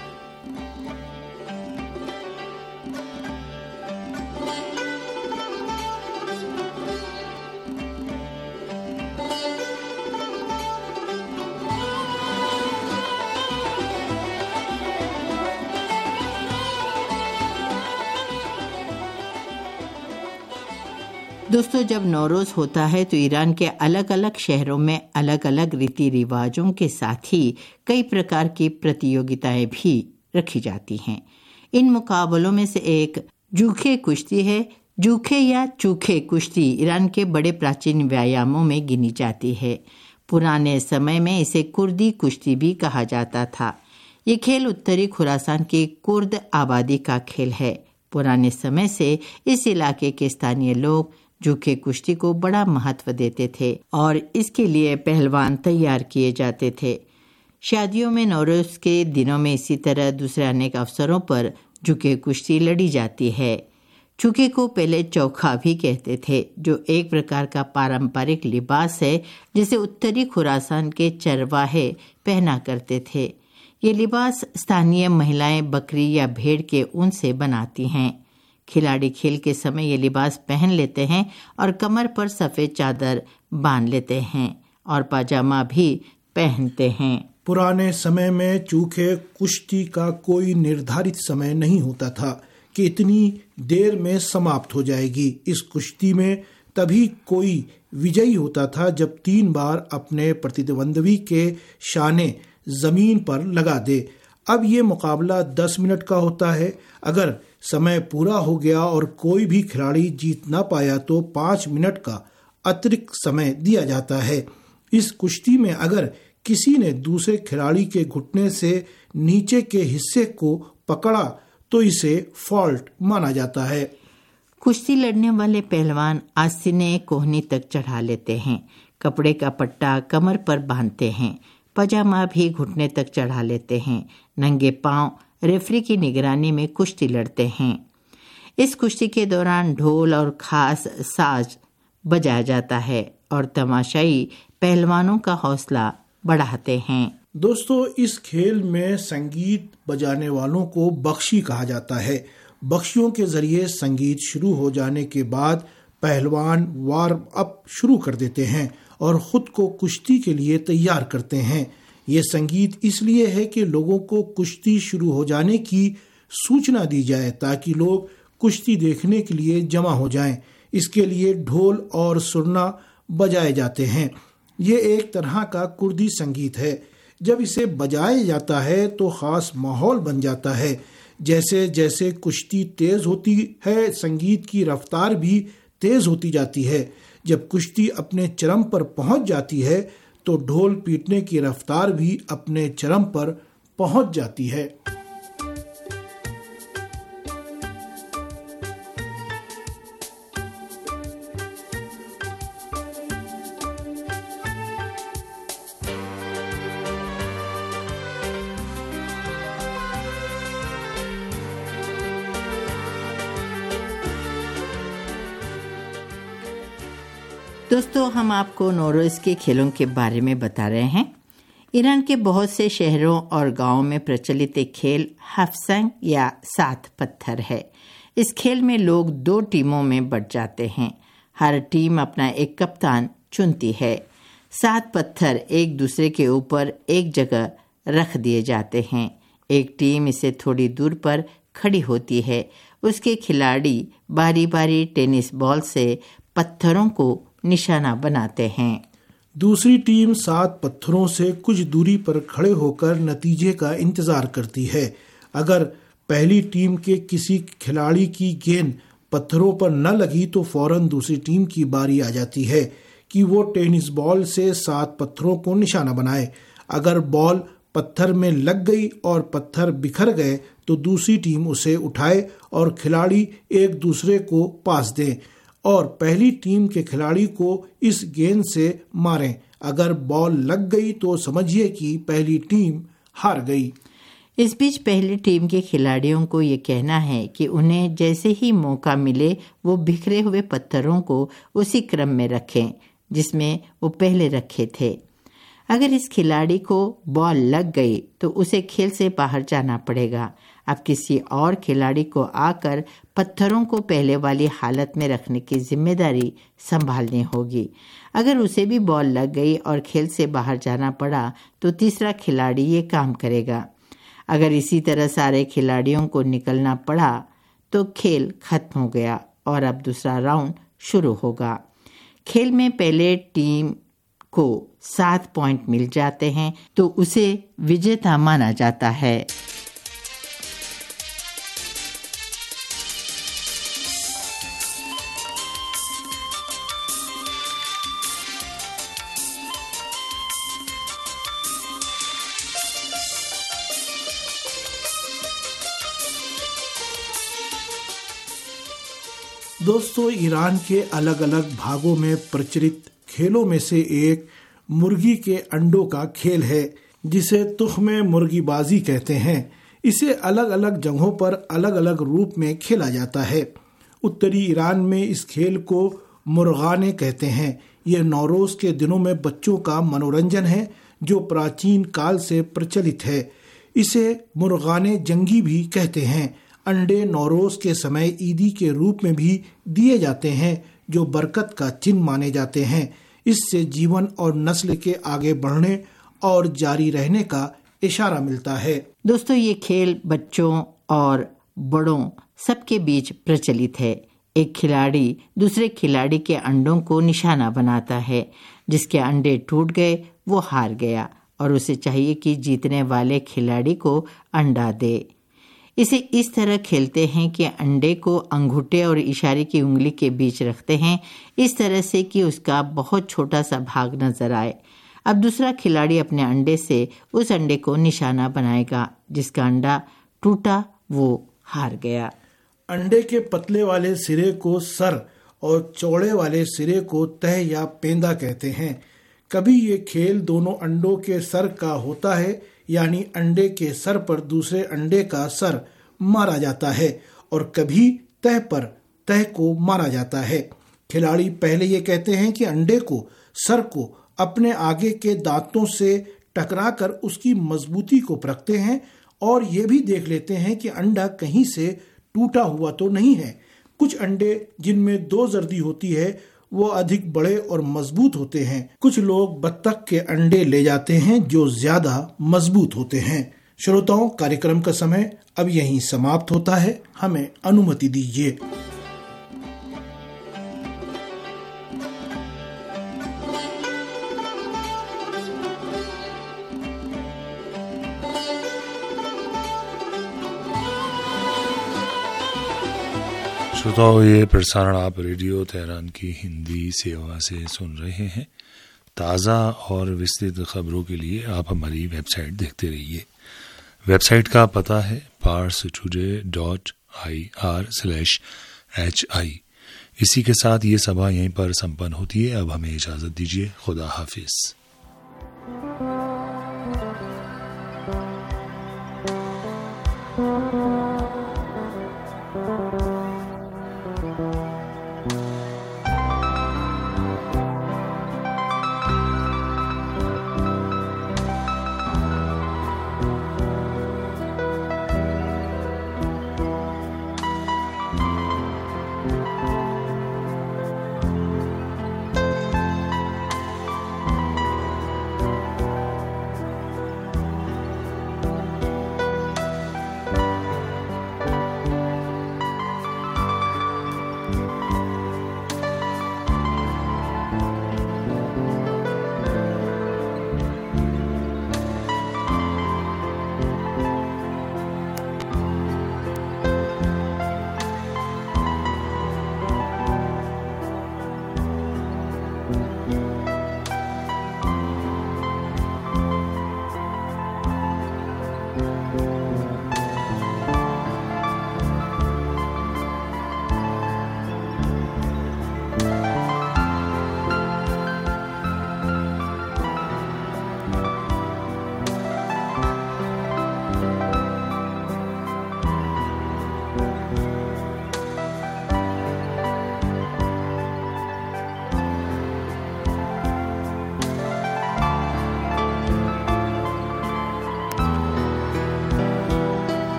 दोस्तों, जब नौरोज होता है तो ईरान के अलग अलग शहरों में अलग अलग रीति रिवाजों के साथ ही कई प्रकार की प्रतियोगिताएं भी रखी जाती हैं। इन मुकाबलों में से एक जूखे कुश्ती है। जूखे या चूखे कुश्ती ईरान के बड़े प्राचीन व्यायामों में गिनी जाती है। पुराने समय में इसे कुर्दी कुश्ती भी कहा जाता था। ये खेल उत्तरी खुरासान की कुर्द आबादी का खेल है। पुराने समय से इस इलाके के स्थानीय लोग जूखे कुश्ती को बड़ा महत्व देते थे और इसके लिए पहलवान तैयार किए जाते थे। शादियों में नौरोज के दिनों में इसी तरह दूसरे अनेक अवसरों पर जूखे कुश्ती लड़ी जाती है। चूखे को पहले चौखा भी कहते थे, जो एक प्रकार का पारंपरिक लिबास है जिसे उत्तरी खुरासान के चरवाहे पहना करते थे। ये लिबास स्थानीय महिलाएं बकरी या भेड़ के ऊन से बनाती हैं। खिलाड़ी खेल के समय ये लिबास पहन लेते हैं और कमर पर सफेद चादर बांध लेते हैं और पाजामा भी पहनते हैं। पुराने समय में चूखे कुश्ती का कोई निर्धारित समय नहीं होता था कि इतनी देर में समाप्त हो जाएगी। इस कुश्ती में तभी कोई विजयी होता था जब तीन बार अपने प्रतिद्वंद्वी के शाने जमीन पर लगा दे। अब ये मुकाबला दस मिनट का होता है। अगर समय पूरा हो गया और कोई भी खिलाड़ी जीत ना पाया तो पाँच मिनट का अतिरिक्त समय दिया जाता है। इस कुश्ती में अगर किसी ने दूसरे खिलाड़ी के घुटने से नीचे के हिस्से को पकड़ा तो इसे फॉल्ट माना जाता है। कुश्ती लड़ने वाले पहलवान आस्तीने कोहनी तक चढ़ा लेते हैं, कपड़े का पट्टा कमर पर बांधते हैं, पजामा भी घुटने तक चढ़ा लेते हैं, नंगे पांव रेफरी की निगरानी में कुश्ती लड़ते हैं। इस कुश्ती के दौरान ढोल और खास साज बजाया जाता है और तमाशाई पहलवानों का हौसला बढ़ाते हैं। दोस्तों, इस खेल में संगीत बजाने वालों को बख्शी कहा जाता है। बख्शियों के जरिए संगीत शुरू हो जाने के बाद पहलवान वार्म अप शुरू कर देते हैं और खुद को कुश्ती के लिए तैयार करते हैं। ये संगीत इसलिए है कि लोगों को कुश्ती शुरू हो जाने की सूचना दी जाए ताकि लोग कुश्ती देखने के लिए जमा हो जाएं। इसके लिए ढोल और सुरना बजाए जाते हैं। ये एक तरह का कुर्दी संगीत है। जब इसे बजाया जाता है तो खास माहौल बन जाता है। जैसे जैसे कुश्ती तेज होती है, संगीत की रफ्तार भी तेज होती जाती है। जब कुश्ती अपने चरम पर पहुंच जाती है तो ढोल पीटने की रफ्तार भी अपने चरम पर पहुंच जाती है। दोस्तों, हम आपको नौरोज के खेलों के बारे में बता रहे हैं। ईरान के बहुत से शहरों और गांवों में प्रचलित एक खेल हफ्संग या सात पत्थर है। इस खेल में लोग दो टीमों में बंट जाते हैं। हर टीम अपना एक कप्तान चुनती है। सात पत्थर एक दूसरे के ऊपर एक जगह रख दिए जाते हैं। एक टीम इसे थोड़ी दूर पर खड़ी होती है। उसके खिलाड़ी बारी बारी टेनिस बॉल से पत्थरों को निशाना बनाते हैं। दूसरी टीम सात पत्थरों से कुछ दूरी पर खड़े होकर नतीजे का इंतजार करती है। अगर पहली टीम के किसी खिलाड़ी की गेंद पत्थरों पर न लगी तो फौरन दूसरी टीम की बारी आ जाती है कि वो टेनिस बॉल से सात पत्थरों को निशाना बनाए। अगर बॉल पत्थर में लग गई और पत्थर बिखर गए तो दूसरी टीम उसे उठाए और खिलाड़ी एक दूसरे को पास दें और पहली टीम के खिलाड़ी को इस गेंद से मारें। अगर बॉल लग गई तो समझिए कि पहली टीम हार गई। इस बीच पहली टीम के खिलाड़ियों को ये कहना है कि उन्हें जैसे ही मौका मिले वो बिखरे हुए पत्थरों को उसी क्रम में रखें जिसमें वो पहले रखे थे। अगर इस खिलाड़ी को बॉल लग गई तो उसे खेल से बाहर जाना पड़ेगा। अब किसी और खिलाड़ी को आकर पत्थरों को पहले वाली हालत में रखने की जिम्मेदारी संभालनी होगी। अगर उसे भी बॉल लग गई और खेल से बाहर जाना पड़ा तो तीसरा खिलाड़ी ये काम करेगा। अगर इसी तरह सारे खिलाड़ियों को निकलना पड़ा तो खेल खत्म हो गया और अब दूसरा राउंड शुरू होगा। खेल में पहले टीम को सात पॉइंट मिल जाते हैं तो उसे विजेता माना जाता है। दोस्तों, ईरान के अलग अलग भागों में प्रचलित खेलों में से एक मुर्गी के अंडों का खेल है जिसे तुख्मे मुर्गीबाजी कहते हैं। इसे अलग अलग जगहों पर अलग अलग रूप में खेला जाता है। उत्तरी ईरान में इस खेल को मुर्गाने कहते हैं। यह नौरोज के दिनों में बच्चों का मनोरंजन है जो प्राचीन काल से प्रचलित है। इसे मुर्गाने जंगी भी कहते हैं। अंडे नौरोज के समय ईदी के रूप में भी दिए जाते हैं जो बरकत का चिन्ह माने जाते हैं। इससे जीवन और नस्ल के आगे बढ़ने और जारी रहने का इशारा मिलता है। दोस्तों, ये खेल बच्चों और बड़ों सबके बीच प्रचलित है। एक खिलाड़ी दूसरे खिलाड़ी के अंडों को निशाना बनाता है। जिसके अंडे टूट गए वो हार गया और उसे चाहिए कि जीतने वाले खिलाड़ी को अंडा दे। इसे इस तरह खेलते हैं कि अंडे को अंगूठे और इशारे की उंगली के बीच रखते हैं, इस तरह से कि उसका बहुत छोटा सा भाग नजर आए। अब दूसरा खिलाड़ी अपने अंडे से उस अंडे को निशाना बनाएगा। जिसका अंडा टूटा वो हार गया। अंडे के पतले वाले सिरे को सर और चौड़े वाले सिरे को तह या पेंदा कहते हैं। कभी ये खेल दोनों अंडों के सर का होता है, यानी अंडे के सर पर दूसरे अंडे का सर मारा जाता है, और कभी तह पर तह को मारा जाता है। खिलाड़ी पहले ये कहते हैं कि अंडे को सर को अपने आगे के दांतों से टकराकर उसकी मजबूती को परखते हैं और ये भी देख लेते हैं कि अंडा कहीं से टूटा हुआ तो नहीं है। कुछ अंडे जिनमें दो जर्दी होती है वो अधिक बड़े और मजबूत होते हैं। कुछ लोग बत्तख के अंडे ले जाते हैं जो ज्यादा मजबूत होते हैं। श्रोताओं, कार्यक्रम का समय अब यहीं समाप्त होता है। हमें अनुमति दीजिए। श्रोताओं, ये प्रसारण आप रेडियो तेहरान की हिंदी सेवा से सुन रहे हैं। ताज़ा और विस्तृत खबरों के लिए आप हमारी वेबसाइट देखते रहिए। वेबसाइट का पता है Pars today dot I R slash H I. इसी के साथ ये सभा यहीं पर संपन्न होती है। अब हमें इजाज़त दीजिए। खुदा हाफिज।